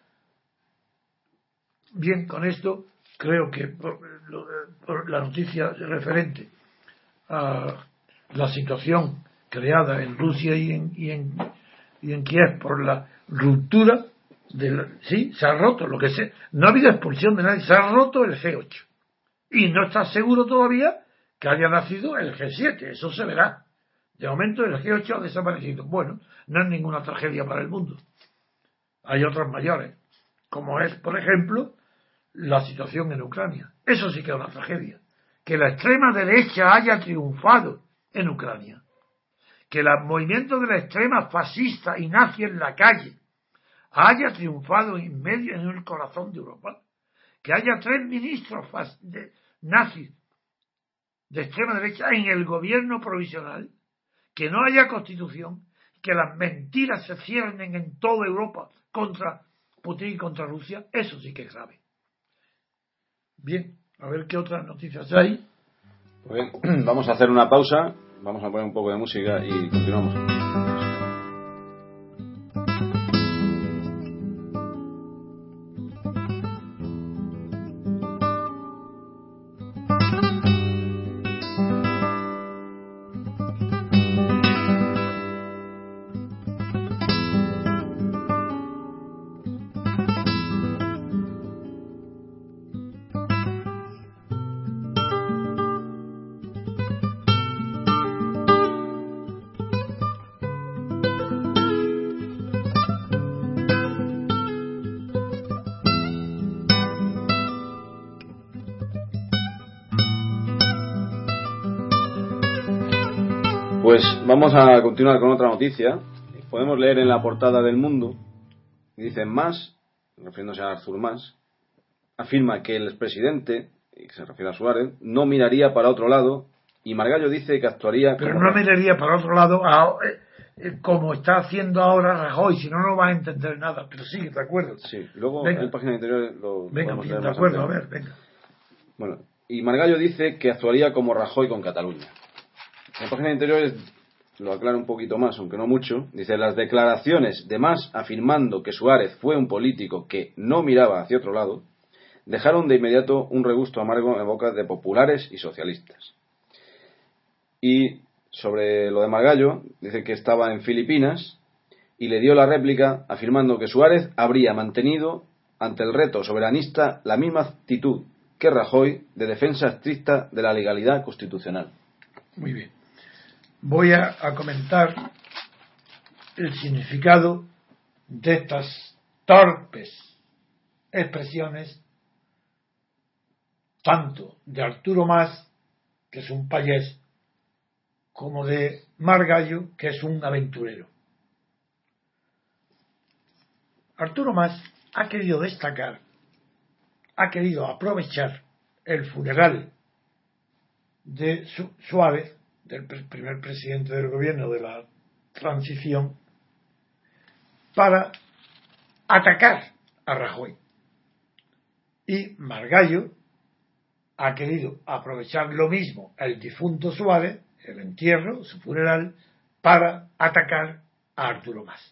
Bien, con esto creo que por, por la noticia referente a la situación creada en Rusia y en, y en, y en Kiev por la ruptura de la, sí, se ha roto lo que se, no ha habido expulsión de nadie, se ha roto el G ocho y no está seguro todavía que haya nacido el G siete, eso se verá. De momento el G ocho ha desaparecido. Bueno, no es ninguna tragedia para el mundo, hay otras mayores, como es, por ejemplo, la situación en Ucrania. Eso sí que es una tragedia, que la extrema derecha haya triunfado en Ucrania, que el movimiento de la extrema fascista y nazi en la calle haya triunfado en medio, en el corazón de Europa, que haya tres ministros de, nazis de extrema derecha en el gobierno provisional, que no haya constitución, que las mentiras se ciernen en toda Europa contra Putin y contra Rusia, eso sí que es grave. Bien, a ver qué otras noticias hay. Pues bien, vamos a hacer una pausa, vamos a poner un poco de música y continuamos. Pues vamos a continuar con otra noticia. Podemos leer en la portada del Mundo, dice Mas, refiriéndose a Artur Mas, afirma que el expresidente, que se refiere a Suárez, no miraría para otro lado, y Margallo dice que actuaría... Pero como... no miraría para otro lado a, eh, eh, como está haciendo ahora Rajoy, si no, no va a entender nada. Pero sí, de acuerdo. Sí, luego venga. En la página interior lo venga, podemos leer leer de acuerdo, a ver, venga. Bueno, y Margallo dice que actuaría como Rajoy con Cataluña. En la página interior lo aclara un poquito más, aunque no mucho. Dice, las declaraciones de Mas afirmando que Suárez fue un político que no miraba hacia otro lado, dejaron de inmediato un regusto amargo en boca de populares y socialistas. Y sobre lo de Margallo, dice que estaba en Filipinas y le dio la réplica afirmando que Suárez habría mantenido ante el reto soberanista la misma actitud que Rajoy de defensa estricta de la legalidad constitucional. Muy bien. Voy a, a comentar el significado de estas torpes expresiones, tanto de Arturo Mas, que es un payés, como de Margallo, que es un aventurero. Arturo Mas ha querido destacar, ha querido aprovechar el funeral de Su- Suárez, del primer presidente del gobierno de la transición, para atacar a Rajoy. Y Margallo ha querido aprovechar lo mismo, el difunto Suárez, el entierro, su funeral, para atacar a Arturo Mas.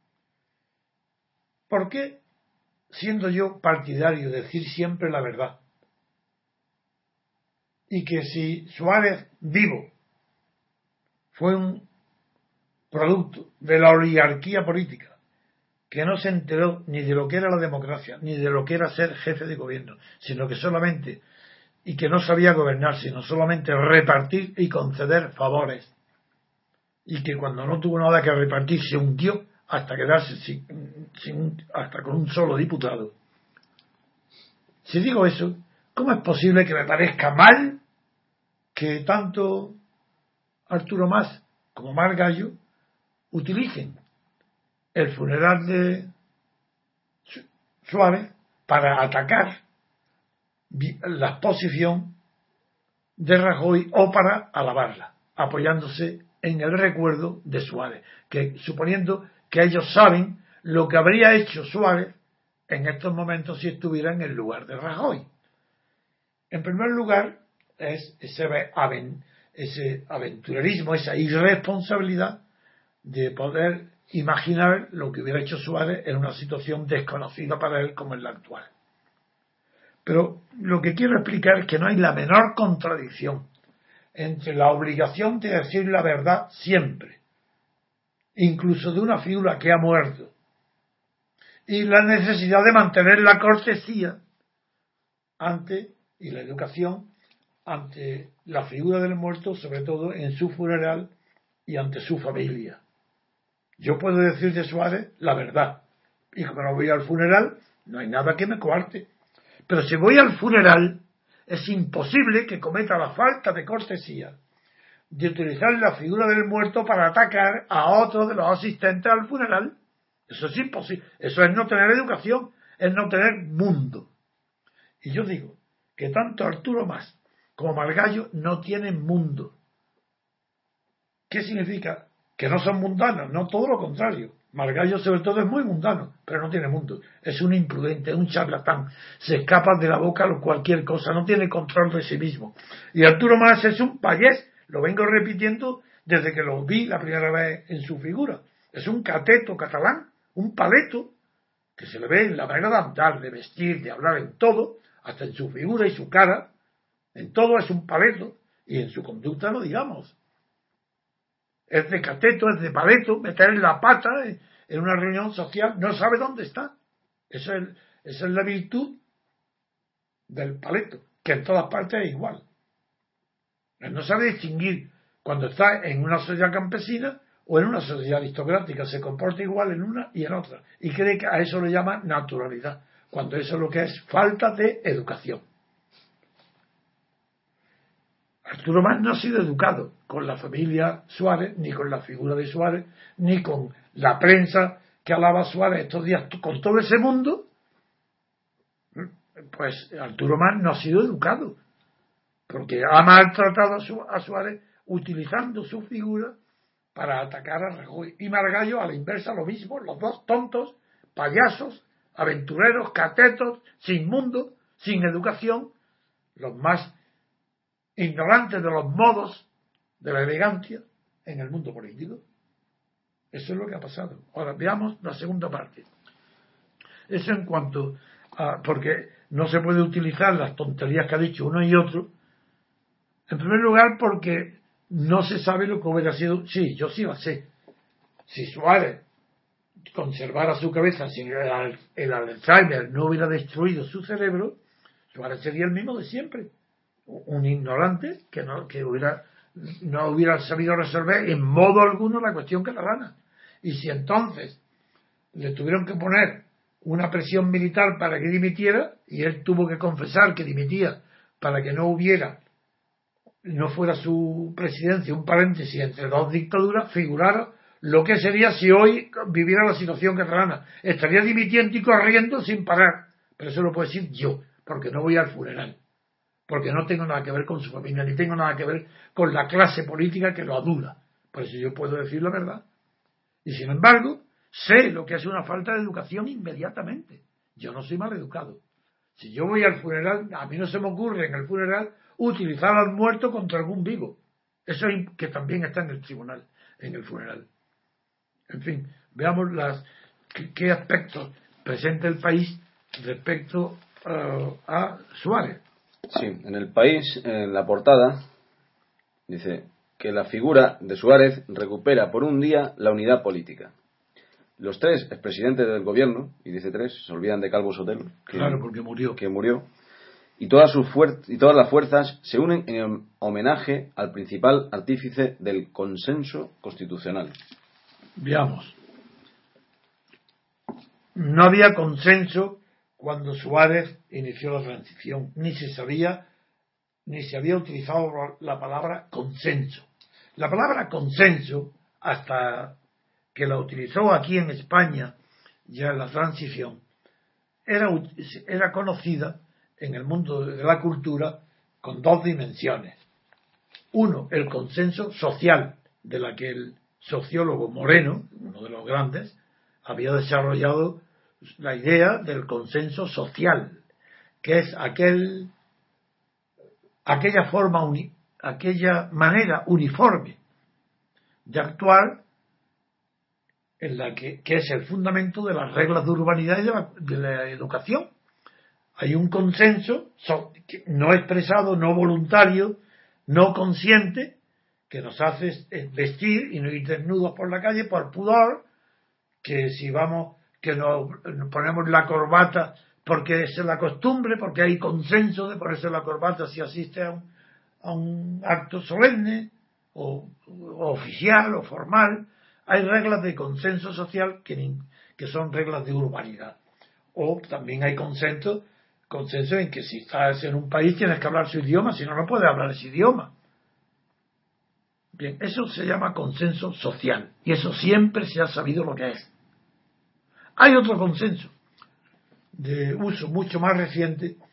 ¿Por qué, siendo yo partidario de decir siempre la verdad? Y que si Suárez vivo fue un producto de la oligarquía política, que no se enteró ni de lo que era la democracia, ni de lo que era ser jefe de gobierno, sino que solamente, y que no sabía gobernar, sino solamente repartir y conceder favores, y que cuando no tuvo nada que repartir se hundió hasta quedarse sin, sin, hasta con un solo diputado. Si digo eso, ¿cómo es posible que me parezca mal que tanto Arturo Mas como Margallo utilicen el funeral de Suárez para atacar la posición de Rajoy o para alabarla, apoyándose en el recuerdo de Suárez, que suponiendo que ellos saben lo que habría hecho Suárez en estos momentos si estuviera en el lugar de Rajoy? En primer lugar, es ese, ese aventurerismo, esa irresponsabilidad de poder imaginar lo que hubiera hecho Suárez en una situación desconocida para él como es la actual. Pero lo que quiero explicar es que no hay la menor contradicción entre la obligación de decir la verdad siempre, incluso de una figura que ha muerto, y la necesidad de mantener la cortesía ante y la educación ante la figura del muerto, sobre todo en su funeral y ante su familia. Yo puedo decir de Suárez la verdad, y como no voy al funeral, no hay nada que me coarte. Pero si voy al funeral, es imposible que cometa la falta de cortesía de utilizar la figura del muerto para atacar a otro de los asistentes al funeral. Eso es imposible. Eso es no tener educación, es no tener mundo. Y yo digo que tanto Arturo Mas como Margallo no tienen mundo. ¿Qué significa? Que no son mundanos, no, todo lo contrario. Margallo sobre todo es muy mundano, pero no tiene mundo. Es un imprudente, un charlatán. Se escapa de la boca cualquier cosa, no tiene control de sí mismo. Y Arturo Mas es un payés, lo vengo repitiendo desde que lo vi la primera vez en su figura. Es un cateto catalán, un paleto, que se le ve en la manera de andar, de vestir, de hablar, en todo, hasta en su figura y su cara, en todo es un paleto, y en su conducta no digamos. Es de cateto, es de paleto, meter en la pata en una reunión social, no sabe dónde está. Esa es, esa es la virtud del paleto, que en todas partes es igual. Él no sabe distinguir cuando está en una sociedad campesina o en una sociedad aristocrática, se comporta igual en una y en otra, y cree que a eso le llama naturalidad, cuando eso es lo que es falta de educación. Arturo Mas no ha sido educado con la familia Suárez, ni con la figura de Suárez, ni con la prensa que alaba a Suárez estos días, con todo ese mundo. Pues Arturo Mas no ha sido educado, porque ha maltratado a Suárez utilizando su figura para atacar a Rajoy. Y Margallo a la inversa lo mismo, los dos tontos, payasos, aventureros, catetos, sin mundo, sin educación, los más ignorantes de los modos de la elegancia en el mundo político. Eso es lo que ha pasado. Ahora veamos la segunda parte. Eso en cuanto a, porque no se puede utilizar las tonterías que ha dicho uno y otro. En primer lugar, porque no se sabe lo que hubiera sido. Sí, yo sí lo sé. Si Suárez conservara su cabeza, si el, el Alzheimer no hubiera destruido su cerebro, Suárez sería el mismo de siempre. Un ignorante que no que hubiera no hubiera sabido resolver en modo alguno la cuestión catalana. Y si entonces le tuvieron que poner una presión militar para que dimitiera, y él tuvo que confesar que dimitía para que no hubiera no fuera su presidencia un paréntesis entre dos dictaduras, figuraros lo que sería si hoy viviera la situación catalana. Estaría dimitiendo y corriendo sin parar. Pero eso lo puedo decir yo, porque no voy al funeral, porque no tengo nada que ver con su familia, ni tengo nada que ver con la clase política que lo adula. Por eso yo puedo decir la verdad. Y sin embargo, sé lo que es una falta de educación inmediatamente. Yo no soy mal educado. Si yo voy al funeral, a mí no se me ocurre en el funeral utilizar al muerto contra algún vivo. Eso es que también está en el tribunal, en el funeral. En fin, veamos las qué, qué aspectos presenta el país respecto uh, a Suárez. Sí, en el país, en la portada, dice que la figura de Suárez recupera por un día la unidad política. Los tres expresidentes del gobierno, y dice tres, se olvidan de Calvo Sotelo, que, claro, porque murió. que murió, y todas, sus fuer- y todas las fuerzas se unen en homenaje al principal artífice del consenso constitucional. Veamos. No había consenso cuando Suárez inició la transición, ni se sabía, ni se había utilizado la palabra consenso. La palabra consenso, hasta que la utilizó aquí en España, ya en la transición, era, era conocida en el mundo de la cultura con dos dimensiones. Uno, el consenso social, de la que el sociólogo Moreno, uno de los grandes, había desarrollado la idea del consenso social, que es aquel aquella forma uni, aquella manera uniforme de actuar en la que, que es el fundamento de las reglas de urbanidad y de la, de la educación. Hay un consenso no expresado, no voluntario, no consciente, que nos hace vestir y no ir desnudos por la calle por pudor, que si vamos, que nos ponemos la corbata porque es la costumbre, porque hay consenso de ponerse la corbata si asiste a un, a un acto solemne o, o oficial o formal. Hay reglas de consenso social que, que son reglas de urbanidad. O también hay consenso, consenso en que si estás en un país tienes que hablar su idioma, si no, no puedes hablar ese idioma. Bien, eso se llama consenso social, y eso siempre se ha sabido lo que es. Hay otro consenso de uso mucho más reciente,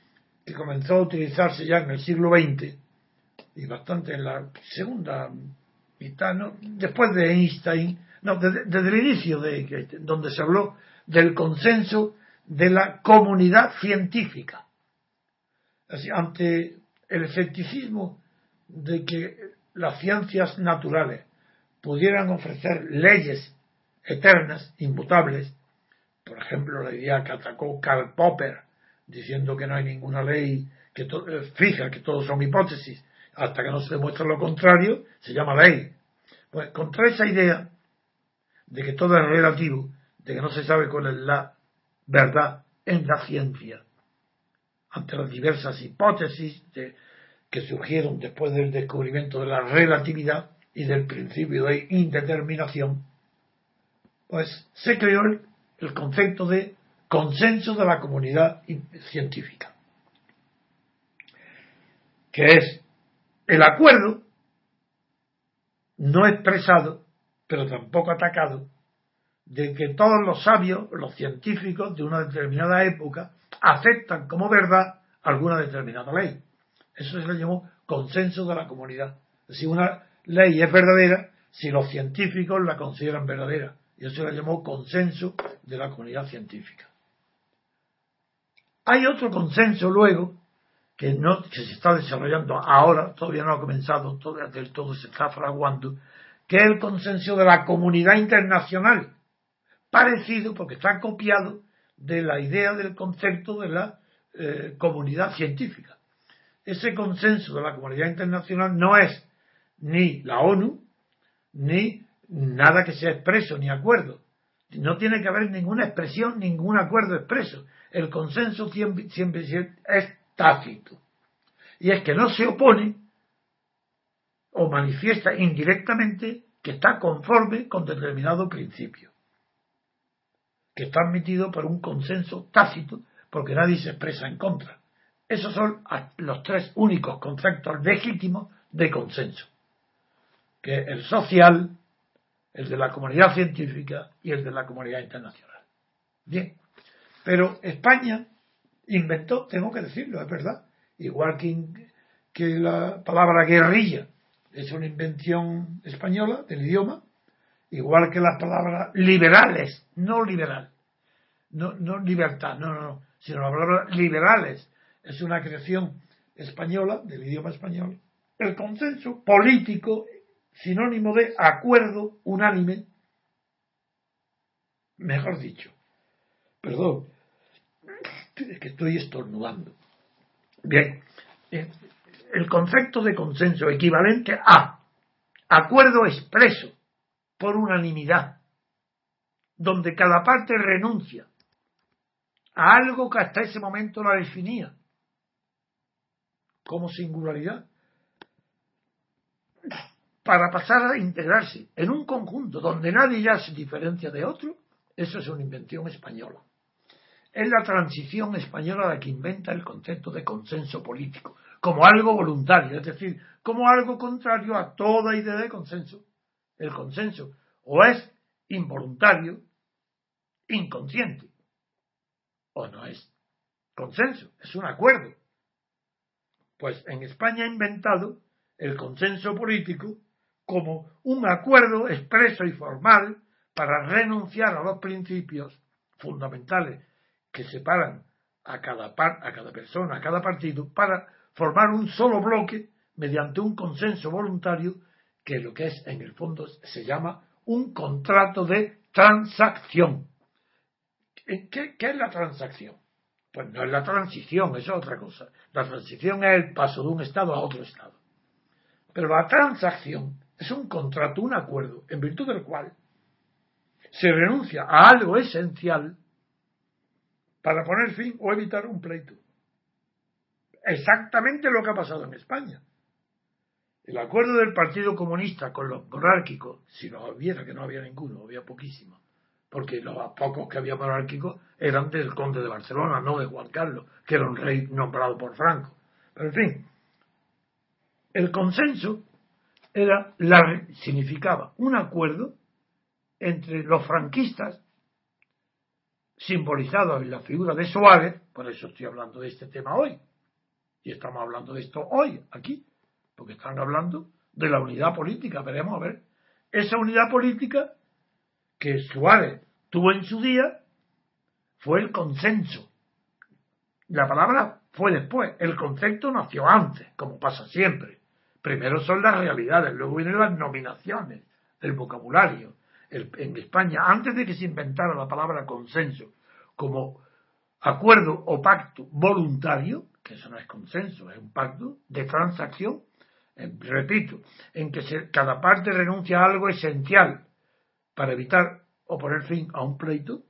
que comenzó a utilizarse ya en el siglo veinte y bastante en la segunda mitad, ¿no? Después de Einstein, no, desde, desde el inicio de donde se habló del consenso de la comunidad científica. Así, ante el escepticismo de que las ciencias naturales pudieran ofrecer leyes eternas, inmutables, por ejemplo la idea que atacó Karl Popper diciendo que no hay ninguna ley que to- fija, que todos son hipótesis, hasta que no se demuestre lo contrario, se llama ley. Pues contra esa idea de que todo es relativo, de que no se sabe cuál es la verdad en la ciencia, ante las diversas hipótesis de, que surgieron después del descubrimiento de la relatividad y del principio de indeterminación, pues se creó el, el concepto de consenso de la comunidad científica, que es el acuerdo no expresado, pero tampoco atacado, de que todos los sabios, los científicos de una determinada época, aceptan como verdad alguna determinada ley. Eso se le llamó consenso de la comunidad. Si una ley es verdadera, si los científicos la consideran verdadera. Y eso se le llamó consenso de la comunidad científica. Hay otro consenso luego, que, no, que se está desarrollando ahora, todavía no ha comenzado, todavía del todo se está fraguando, que es el consenso de la comunidad internacional, parecido porque está copiado de la idea del concepto de la eh, comunidad científica. Ese consenso de la comunidad internacional no es ni la ONU, ni nada que sea expreso, ni acuerdo. No tiene que haber ninguna expresión, ningún acuerdo expreso. El consenso siempre, siempre es tácito. Y es que no se opone o manifiesta indirectamente que está conforme con determinado principio, que está admitido por un consenso tácito, porque nadie se expresa en contra. Esos son los tres únicos conceptos legítimos de consenso, que es el social, el de la comunidad científica y el de la comunidad internacional. Bien, pero España inventó, tengo que decirlo, es verdad, igual que, que la palabra guerrilla es una invención española del idioma, igual que las palabras liberales, no liberal, no, no libertad, no, no, no, sino la palabra liberales es una creación española del idioma español. El consenso político, sinónimo de acuerdo unánime, mejor dicho, perdón, es que estoy estornudando. Bien, el concepto de consenso equivalente a acuerdo expreso por unanimidad, donde cada parte renuncia a algo que hasta ese momento la definía como singularidad, para pasar a integrarse en un conjunto donde nadie ya se diferencia de otro. Eso es una invención española. Es la transición española la que inventa el concepto de consenso político, como algo voluntario, es decir, como algo contrario a toda idea de consenso. El consenso o es involuntario, inconsciente, o no es consenso, es un acuerdo. Pues en España ha inventado el consenso político como un acuerdo expreso y formal para renunciar a los principios fundamentales que separan a cada, par, a cada persona, a cada partido, para formar un solo bloque mediante un consenso voluntario, que lo que es en el fondo se llama un contrato de transacción. ¿Qué, qué es la transacción? Pues no es la transición, eso es otra cosa. La transición es el paso de un estado a otro estado. Pero la transacción es un contrato, un acuerdo, en virtud del cual se renuncia a algo esencial para poner fin o evitar un pleito. Exactamente lo que ha pasado en España. El acuerdo del Partido Comunista con los monárquicos, si los hubiera, que no había ninguno, había poquísimos, porque los pocos que había monárquicos eran del conde de Barcelona, no de Juan Carlos, que era un rey nombrado por Franco. Pero en fin, el consenso era la, significaba un acuerdo entre los franquistas, simbolizados en la figura de Suárez, por eso estoy hablando de este tema hoy, Y estamos hablando de esto hoy, aquí, porque están hablando de la unidad política. Veremos a ver. Esa unidad política que Suárez tuvo en su día fue el consenso. La palabra fue después, el concepto nació antes, como pasa siempre. Primero son las realidades, luego vienen las nominaciones, el vocabulario. El, en España, antes de que se inventara la palabra consenso como acuerdo o pacto voluntario, que eso no es consenso, es un pacto de transacción, eh, repito, en que se, cada parte renuncia a algo esencial para evitar o poner fin a un pleito.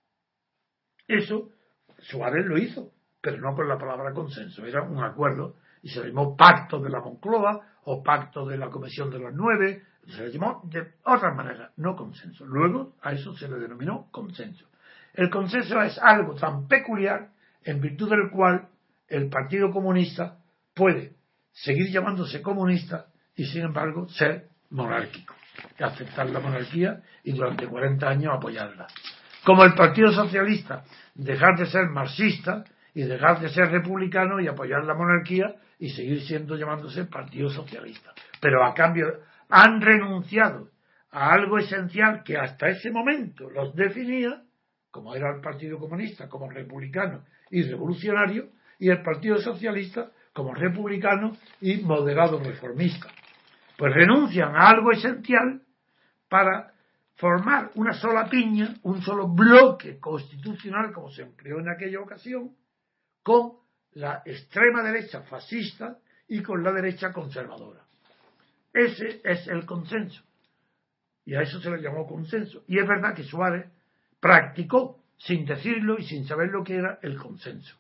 Eso Suárez lo hizo, pero no con la palabra consenso, era un acuerdo y se llamó pacto de la Moncloa o pacto de la Comisión de los Nueve, se le llamó de otras maneras, no consenso. Luego a eso se le denominó consenso. El consenso es algo tan peculiar en virtud del cual el Partido Comunista puede seguir llamándose comunista y sin embargo ser monárquico, aceptar la monarquía y durante cuarenta años apoyarla. Como el Partido Socialista dejar de ser marxista y dejar de ser republicano y apoyar la monarquía y seguir siendo llamándose Partido Socialista. Pero a cambio han renunciado a algo esencial que hasta ese momento los definía, como era el Partido Comunista, como republicano y revolucionario, y el Partido Socialista como republicano y moderado reformista. Pues renuncian a algo esencial para formar una sola piña, un solo bloque constitucional, como se empleó en aquella ocasión, con la extrema derecha fascista y con la derecha conservadora. Ese es el consenso. Y a eso se le llamó consenso. Y es verdad que Suárez practicó, sin decirlo y sin saber lo que era, el consenso.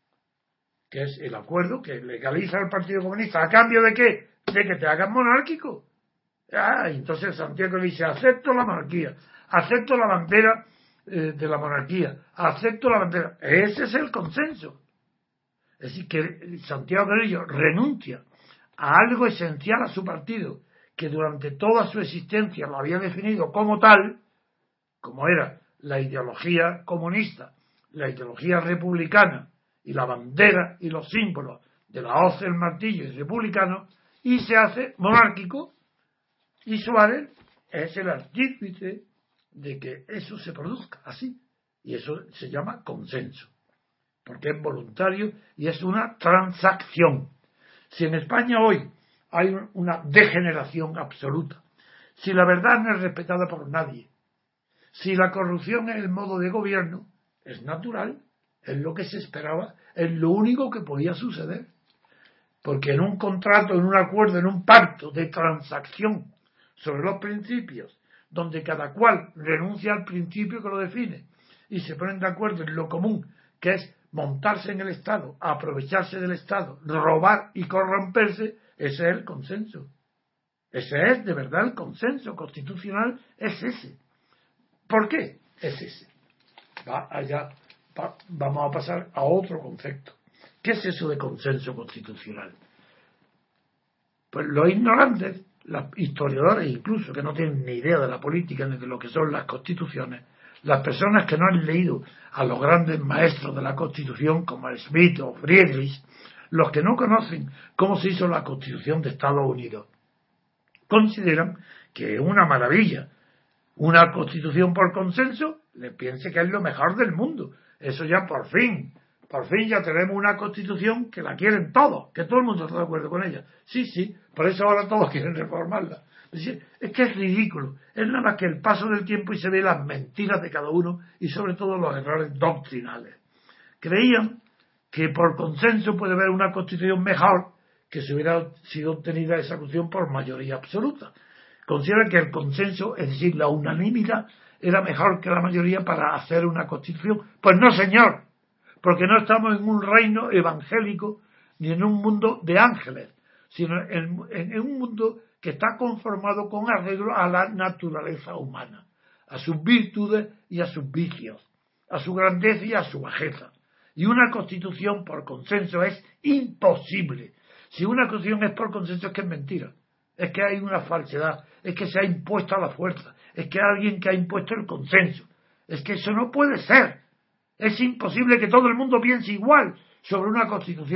Que es el acuerdo que legaliza al Partido Comunista. ¿A cambio de qué? De que te hagas monárquico. Ah, entonces Santiago le dice, acepto la monarquía, acepto la bandera eh, de la monarquía, acepto la bandera. Ese es el consenso. Es decir, que Santiago Grillo renuncia a algo esencial a su partido, que durante toda su existencia lo había definido como tal, como era la ideología comunista, la ideología republicana y la bandera y los símbolos de la hoz, el martillo y republicano, y se hace monárquico. Y Suárez es el artífice de que eso se produzca así. Y eso se llama consenso, porque es voluntario y es una transacción. Si en España hoy hay una degeneración absoluta, si la verdad no es respetada por nadie, si la corrupción es el modo de gobierno, es natural, es lo que se esperaba, es lo único que podía suceder. Porque en un contrato, en un acuerdo, en un pacto de transacción sobre los principios, donde cada cual renuncia al principio que lo define y se ponen de acuerdo en lo común, que es montarse en el Estado, aprovecharse del Estado, robar y corromperse, ese es el consenso. Ese es de verdad el consenso constitucional, es ese. ¿Por qué? Es ese. Va allá, va, vamos a pasar a otro concepto. ¿Qué es eso de consenso constitucional? Pues los ignorantes, los historiadores incluso, que no tienen ni idea de la política ni de lo que son las constituciones, las personas que no han leído a los grandes maestros de la Constitución como Smith o Friedrich, los que no conocen cómo se hizo la Constitución de Estados Unidos, consideran que es una maravilla. Una Constitución por consenso, le piense que es lo mejor del mundo. Eso ya por fin, por fin ya tenemos una Constitución que la quieren todos, que todo el mundo está de acuerdo con ella. Sí, sí, por eso ahora todos quieren reformarla. Es decir, es que es ridículo. Es nada más que el paso del tiempo y se ve las mentiras de cada uno y sobre todo los errores doctrinales. Creían que por consenso puede haber una Constitución mejor que si hubiera sido obtenida esa Constitución por mayoría absoluta. Consideran que el consenso, es decir, la unanimidad, era mejor que la mayoría para hacer una Constitución. Pues no, señor, porque no estamos en un reino evangélico ni en un mundo de ángeles, sino en, en, en un mundo que está conformado con arreglo a la naturaleza humana, a sus virtudes y a sus vicios, a su grandeza y a su bajeza. Y una Constitución por consenso es imposible. Si una Constitución es por consenso es que es mentira, es que hay una falsedad, es que se ha impuesto a la fuerza, es que hay alguien que ha impuesto el consenso, es que eso no puede ser. Es imposible que todo el mundo piense igual sobre una Constitución.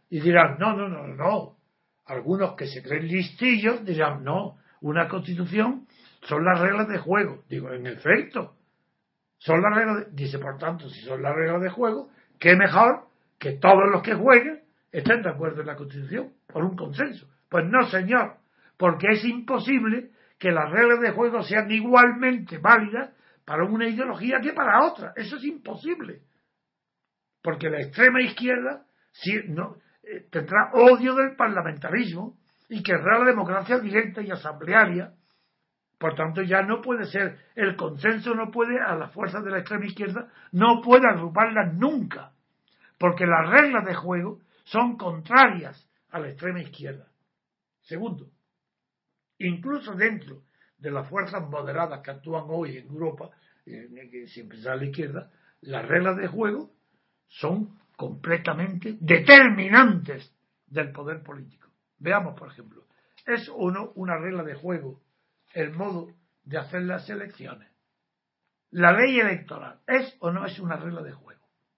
y dirán, no, no, no, no. Algunos que se creen listillos dirán, no, una constitución son las reglas de juego. Digo, en efecto, son las reglas de... Dice, por tanto, si son las reglas de juego, qué mejor que todos los que jueguen estén de acuerdo en la constitución, por un consenso. Pues no, señor, porque es imposible que las reglas de juego sean igualmente válidas para una ideología que para otra. Eso es imposible. Porque la extrema izquierda si, no, eh, tendrá odio del parlamentarismo y querrá la democracia directa y asamblearia. Por tanto, ya no puede ser, el consenso no puede, a las fuerzas de la extrema izquierda, no puede agruparlas nunca. Porque las reglas de juego son contrarias a la extrema izquierda. Segundo, incluso dentro de las fuerzas moderadas que actúan hoy en Europa, eh, sin pensar a la izquierda, las reglas de juego son completamente determinantes del poder político. Veamos, por ejemplo, ¿es o no una regla de juego el modo de hacer las elecciones? La ley electoral, ¿es o no es una regla de juego?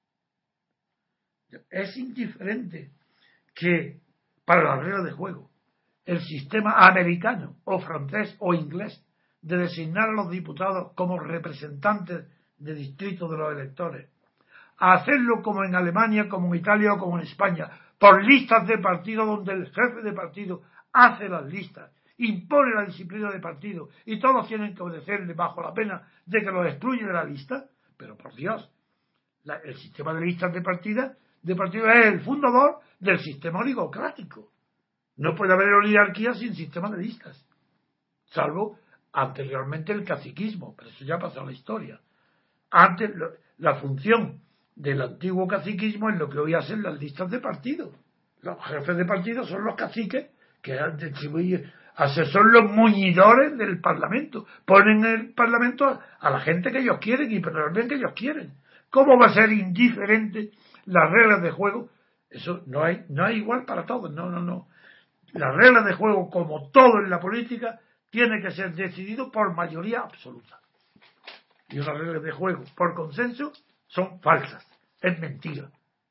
Es indiferente que para la regla de juego el sistema americano o francés o inglés de designar a los diputados como representantes de distritos de los electores, a hacerlo como en Alemania, como en Italia o como en España, por listas de partido donde el jefe de partido hace las listas, impone la disciplina de partido y todos tienen que obedecerle bajo la pena de que los excluye de la lista. Pero por Dios, la, el sistema de listas de partida de partido es el fundador del sistema oligocrático. No puede haber oligarquía sin sistema de listas, salvo anteriormente el caciquismo, pero eso ya pasó a la historia. Antes, lo, la función del antiguo caciquismo es lo que hoy hacen las listas de partido. Los jefes de partido son los caciques que distribuyen, son los muñidores del Parlamento. Ponen en el Parlamento a la gente que ellos quieren y por el bien que ellos quieren. ¿Cómo va a ser indiferente las reglas de juego? Eso no hay, no hay igual para todos. No, no, no. Las reglas de juego, como todo en la política, tiene que ser decidido por mayoría absoluta. Y unas reglas de juego por consenso son falsas, es mentira.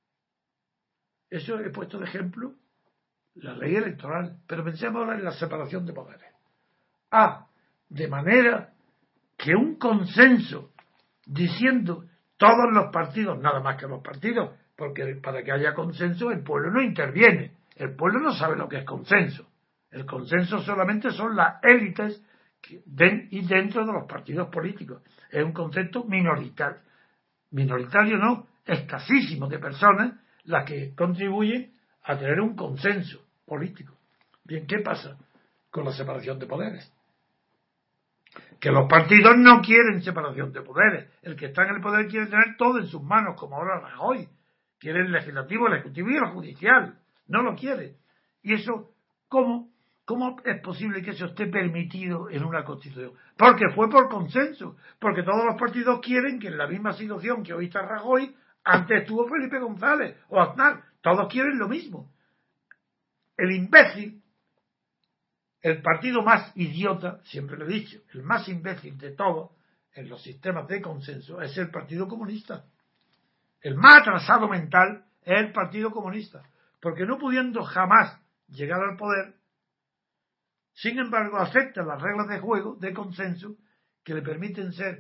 Eso he puesto de ejemplo la ley electoral, pero pensemos ahora en la separación de poderes. Ah, de manera que un consenso diciendo todos los partidos, nada más que los partidos, porque para que haya consenso el pueblo no interviene, el pueblo no sabe lo que es consenso. El consenso solamente son las élites que den, y dentro de los partidos políticos. Es un concepto minoritario. Minoritario no, escasísimo de personas las que contribuyen a tener un consenso político. Bien, ¿qué pasa con la separación de poderes? Que los partidos no quieren separación de poderes. El que está en el poder quiere tener todo en sus manos, como ahora Rajoy. Quiere el legislativo, el ejecutivo y el judicial. No lo quiere. Y eso, ¿cómo? ¿Cómo es posible que eso esté permitido en una constitución? Porque fue por consenso. Porque todos los partidos quieren que en la misma situación que hoy está Rajoy, antes estuvo Felipe González o Aznar. Todos quieren lo mismo. El imbécil, el partido más idiota, siempre lo he dicho, el más imbécil de todos en los sistemas de consenso es el Partido Comunista. El más atrasado mental es el Partido Comunista. Porque no pudiendo jamás llegar al poder, sin embargo acepta las reglas de juego, de consenso, que le permiten ser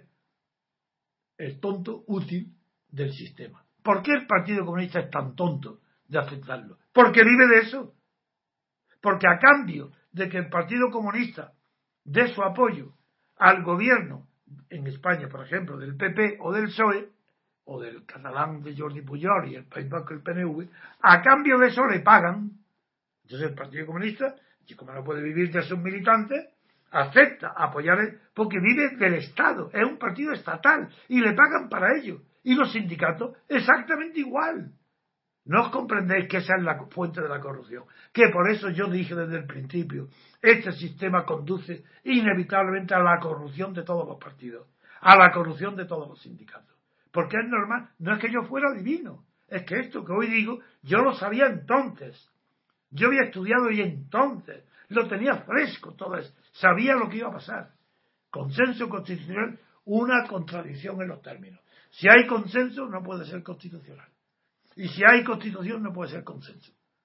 el tonto útil del sistema. ¿Por qué el Partido Comunista es tan tonto de aceptarlo? Porque vive de eso. Porque a cambio de que el Partido Comunista dé su apoyo al gobierno, en España, por ejemplo, del P P o del P S O E, o del catalán de Jordi Pujol y el País Vasco el P N V, a cambio de eso le pagan. Entonces el Partido Comunista, y como no puede vivir de sus militantes, acepta apoyar, el, porque vive del Estado, es un partido estatal, y le pagan para ello. Y los sindicatos, exactamente igual. ¿No os comprendéis que esa es la fuente de la corrupción? Que por eso yo dije desde el principio, este sistema conduce inevitablemente a la corrupción de todos los partidos, a la corrupción de todos los sindicatos. Porque es normal, no es que yo fuera divino, es que esto que hoy digo, yo lo sabía entonces. Yo había estudiado y entonces lo tenía fresco todo eso, sabía lo que iba a pasar. Consenso constitucional, una contradicción en los términos. Si hay consenso, no puede ser constitucional. Y si hay constitución, no puede ser consenso.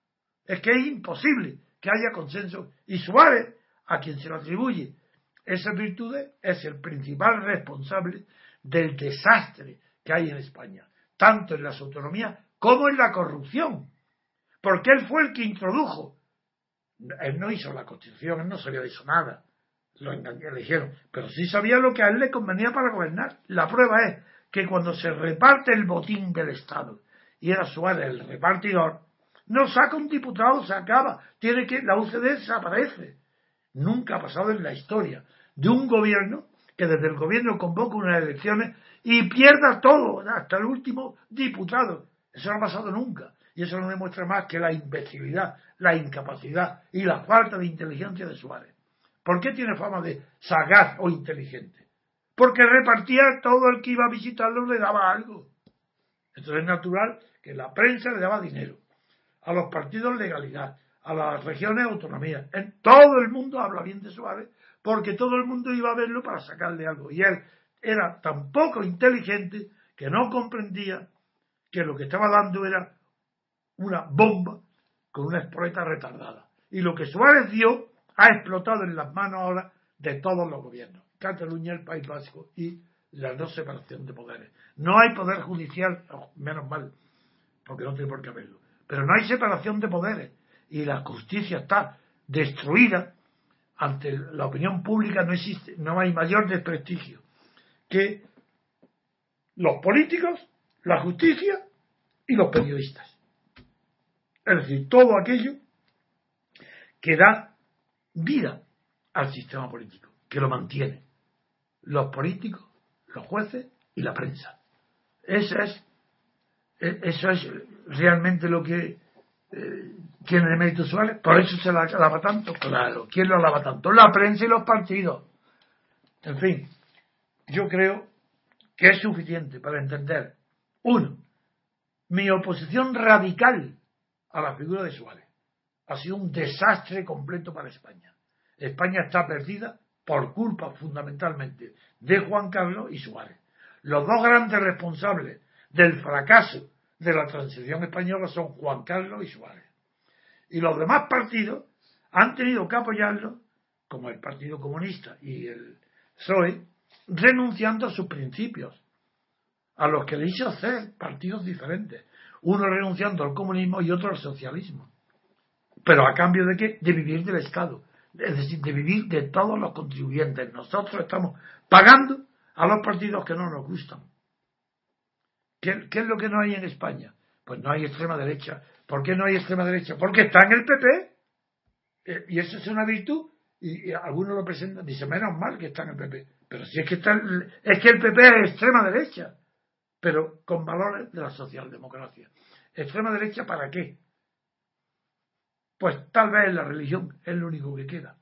Es que es imposible que haya consenso. Y Suárez, a quien se le atribuye esas virtudes, es el principal responsable del desastre que hay en España, tanto en las autonomías como en la corrupción, porque él fue el que introdujo. Él no hizo la Constitución, él no sabía de eso nada, lo eligieron, pero sí sabía lo que a él le convenía para gobernar. La prueba es que cuando se reparte el botín del Estado, y era Suárez el repartidor, no saca un diputado, se acaba, tiene que, la U C D desaparece. Nunca ha pasado en la historia de un gobierno que desde el gobierno convoca unas elecciones y pierda todo, hasta el último diputado. Eso no ha pasado nunca. Y eso no demuestra más que la imbecilidad, la incapacidad y la falta de inteligencia de Suárez. ¿Por qué tiene fama de sagaz o inteligente? Porque repartía todo el que iba a visitarlo, le daba algo. Entonces es natural que la prensa le daba dinero, a los partidos legalidad, a las regiones autonomía. En todo el mundo habla bien de Suárez, porque todo el mundo iba a verlo para sacarle algo. Y él era tan poco inteligente que no comprendía que lo que estaba dando era una bomba con una espoleta retardada. Y lo que Suárez dio ha explotado en las manos ahora de todos los gobiernos. Cataluña, el País Vasco y la no separación de poderes. No hay poder judicial, menos mal, porque no tiene por qué haberlo. Pero no hay separación de poderes y la justicia está destruida. Ante la opinión pública no existe, no hay mayor desprestigio que los políticos, la justicia y los periodistas. Es decir, todo aquello que da vida al sistema político, que lo mantiene. Los políticos, los jueces y la prensa. Eso es, eso es realmente lo que eh, tiene de mérito Suárez. Por eso se la alaba tanto. Claro, ¿quién lo alaba tanto? La prensa y los partidos. En fin, yo creo que es suficiente para entender, uno, mi oposición radical a la figura de Suárez. Ha sido un desastre completo para España. España está perdida por culpa fundamentalmente de Juan Carlos y Suárez. Los dos grandes responsables del fracaso de la transición española son Juan Carlos y Suárez. Y los demás partidos han tenido que apoyarlo, como el Partido Comunista y el P S O E, renunciando a sus principios, a los que le hizo hacer partidos diferentes, uno renunciando al comunismo y otro al socialismo. ¿Pero a cambio de qué? De vivir del Estado, es decir, de vivir de todos los contribuyentes. Nosotros estamos pagando a los partidos que no nos gustan. ¿Qué, qué es lo que no hay en España? Pues no hay extrema derecha. ¿Por qué no hay extrema derecha? Porque está en el P P. Eh, y eso es una virtud. Y, y algunos lo presentan, dicen, menos mal que está en el P P. Pero si es que está el, es que el P P es extrema derecha, pero con valores de la socialdemocracia. ¿Extrema derecha para qué? Pues tal vez la religión es lo único que queda.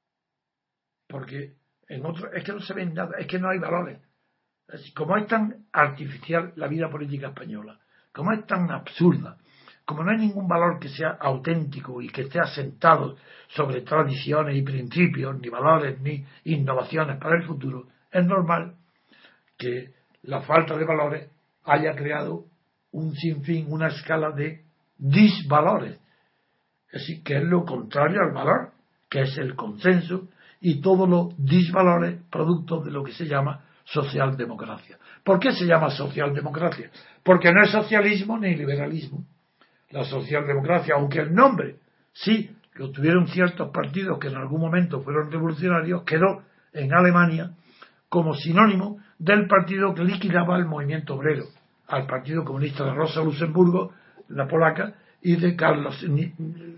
Porque en otro, es que no se ven nada, es que no hay valores. Como es tan artificial la vida política española, como es tan absurda, como no hay ningún valor que sea auténtico y que esté asentado sobre tradiciones y principios, ni valores, ni innovaciones para el futuro, es normal que la falta de valores haya creado un sinfín, una escala de disvalores. Es decir, que es lo contrario al valor, que es el consenso, y todos los disvalores producto de lo que se llama socialdemocracia. ¿Por qué se llama socialdemocracia? Porque no es socialismo ni liberalismo. La socialdemocracia, aunque el nombre sí lo tuvieron ciertos partidos que en algún momento fueron revolucionarios, quedó en Alemania como sinónimo del partido que liquidaba el movimiento obrero, al Partido Comunista de Rosa Luxemburgo, la polaca, y de Carlos, el,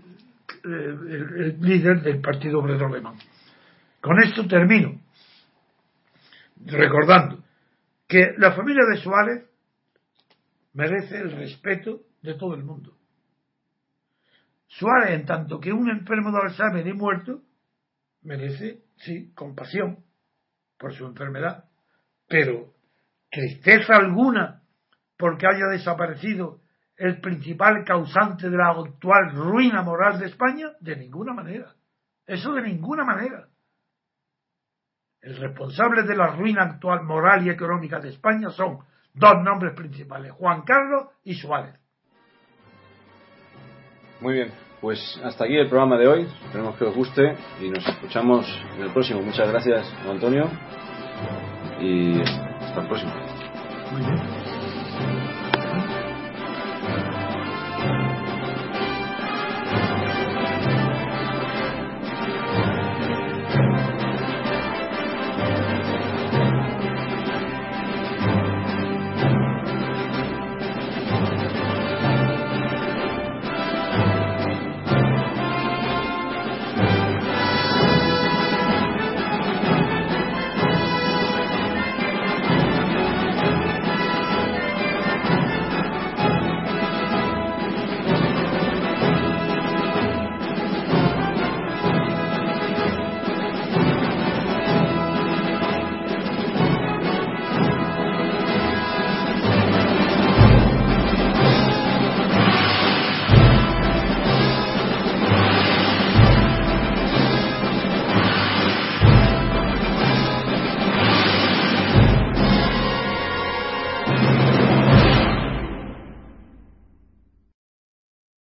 el líder del Partido Obrero Alemán. Con esto termino recordando que la familia de Suárez merece el respeto de todo el mundo. Suárez, en tanto que un enfermo de Alzheimer y muerto, merece, sí, compasión por su enfermedad, pero tristeza alguna porque haya desaparecido el principal causante de la actual ruina moral de España, de ninguna manera. Eso de ninguna manera. El responsable de la ruina actual moral y económica de España son dos nombres principales, Juan Carlos y Suárez. Muy bien. Pues hasta aquí el programa de hoy. Esperemos que os guste y nos escuchamos en el próximo. Muchas gracias, Antonio, y hasta el próximo. Muy bien.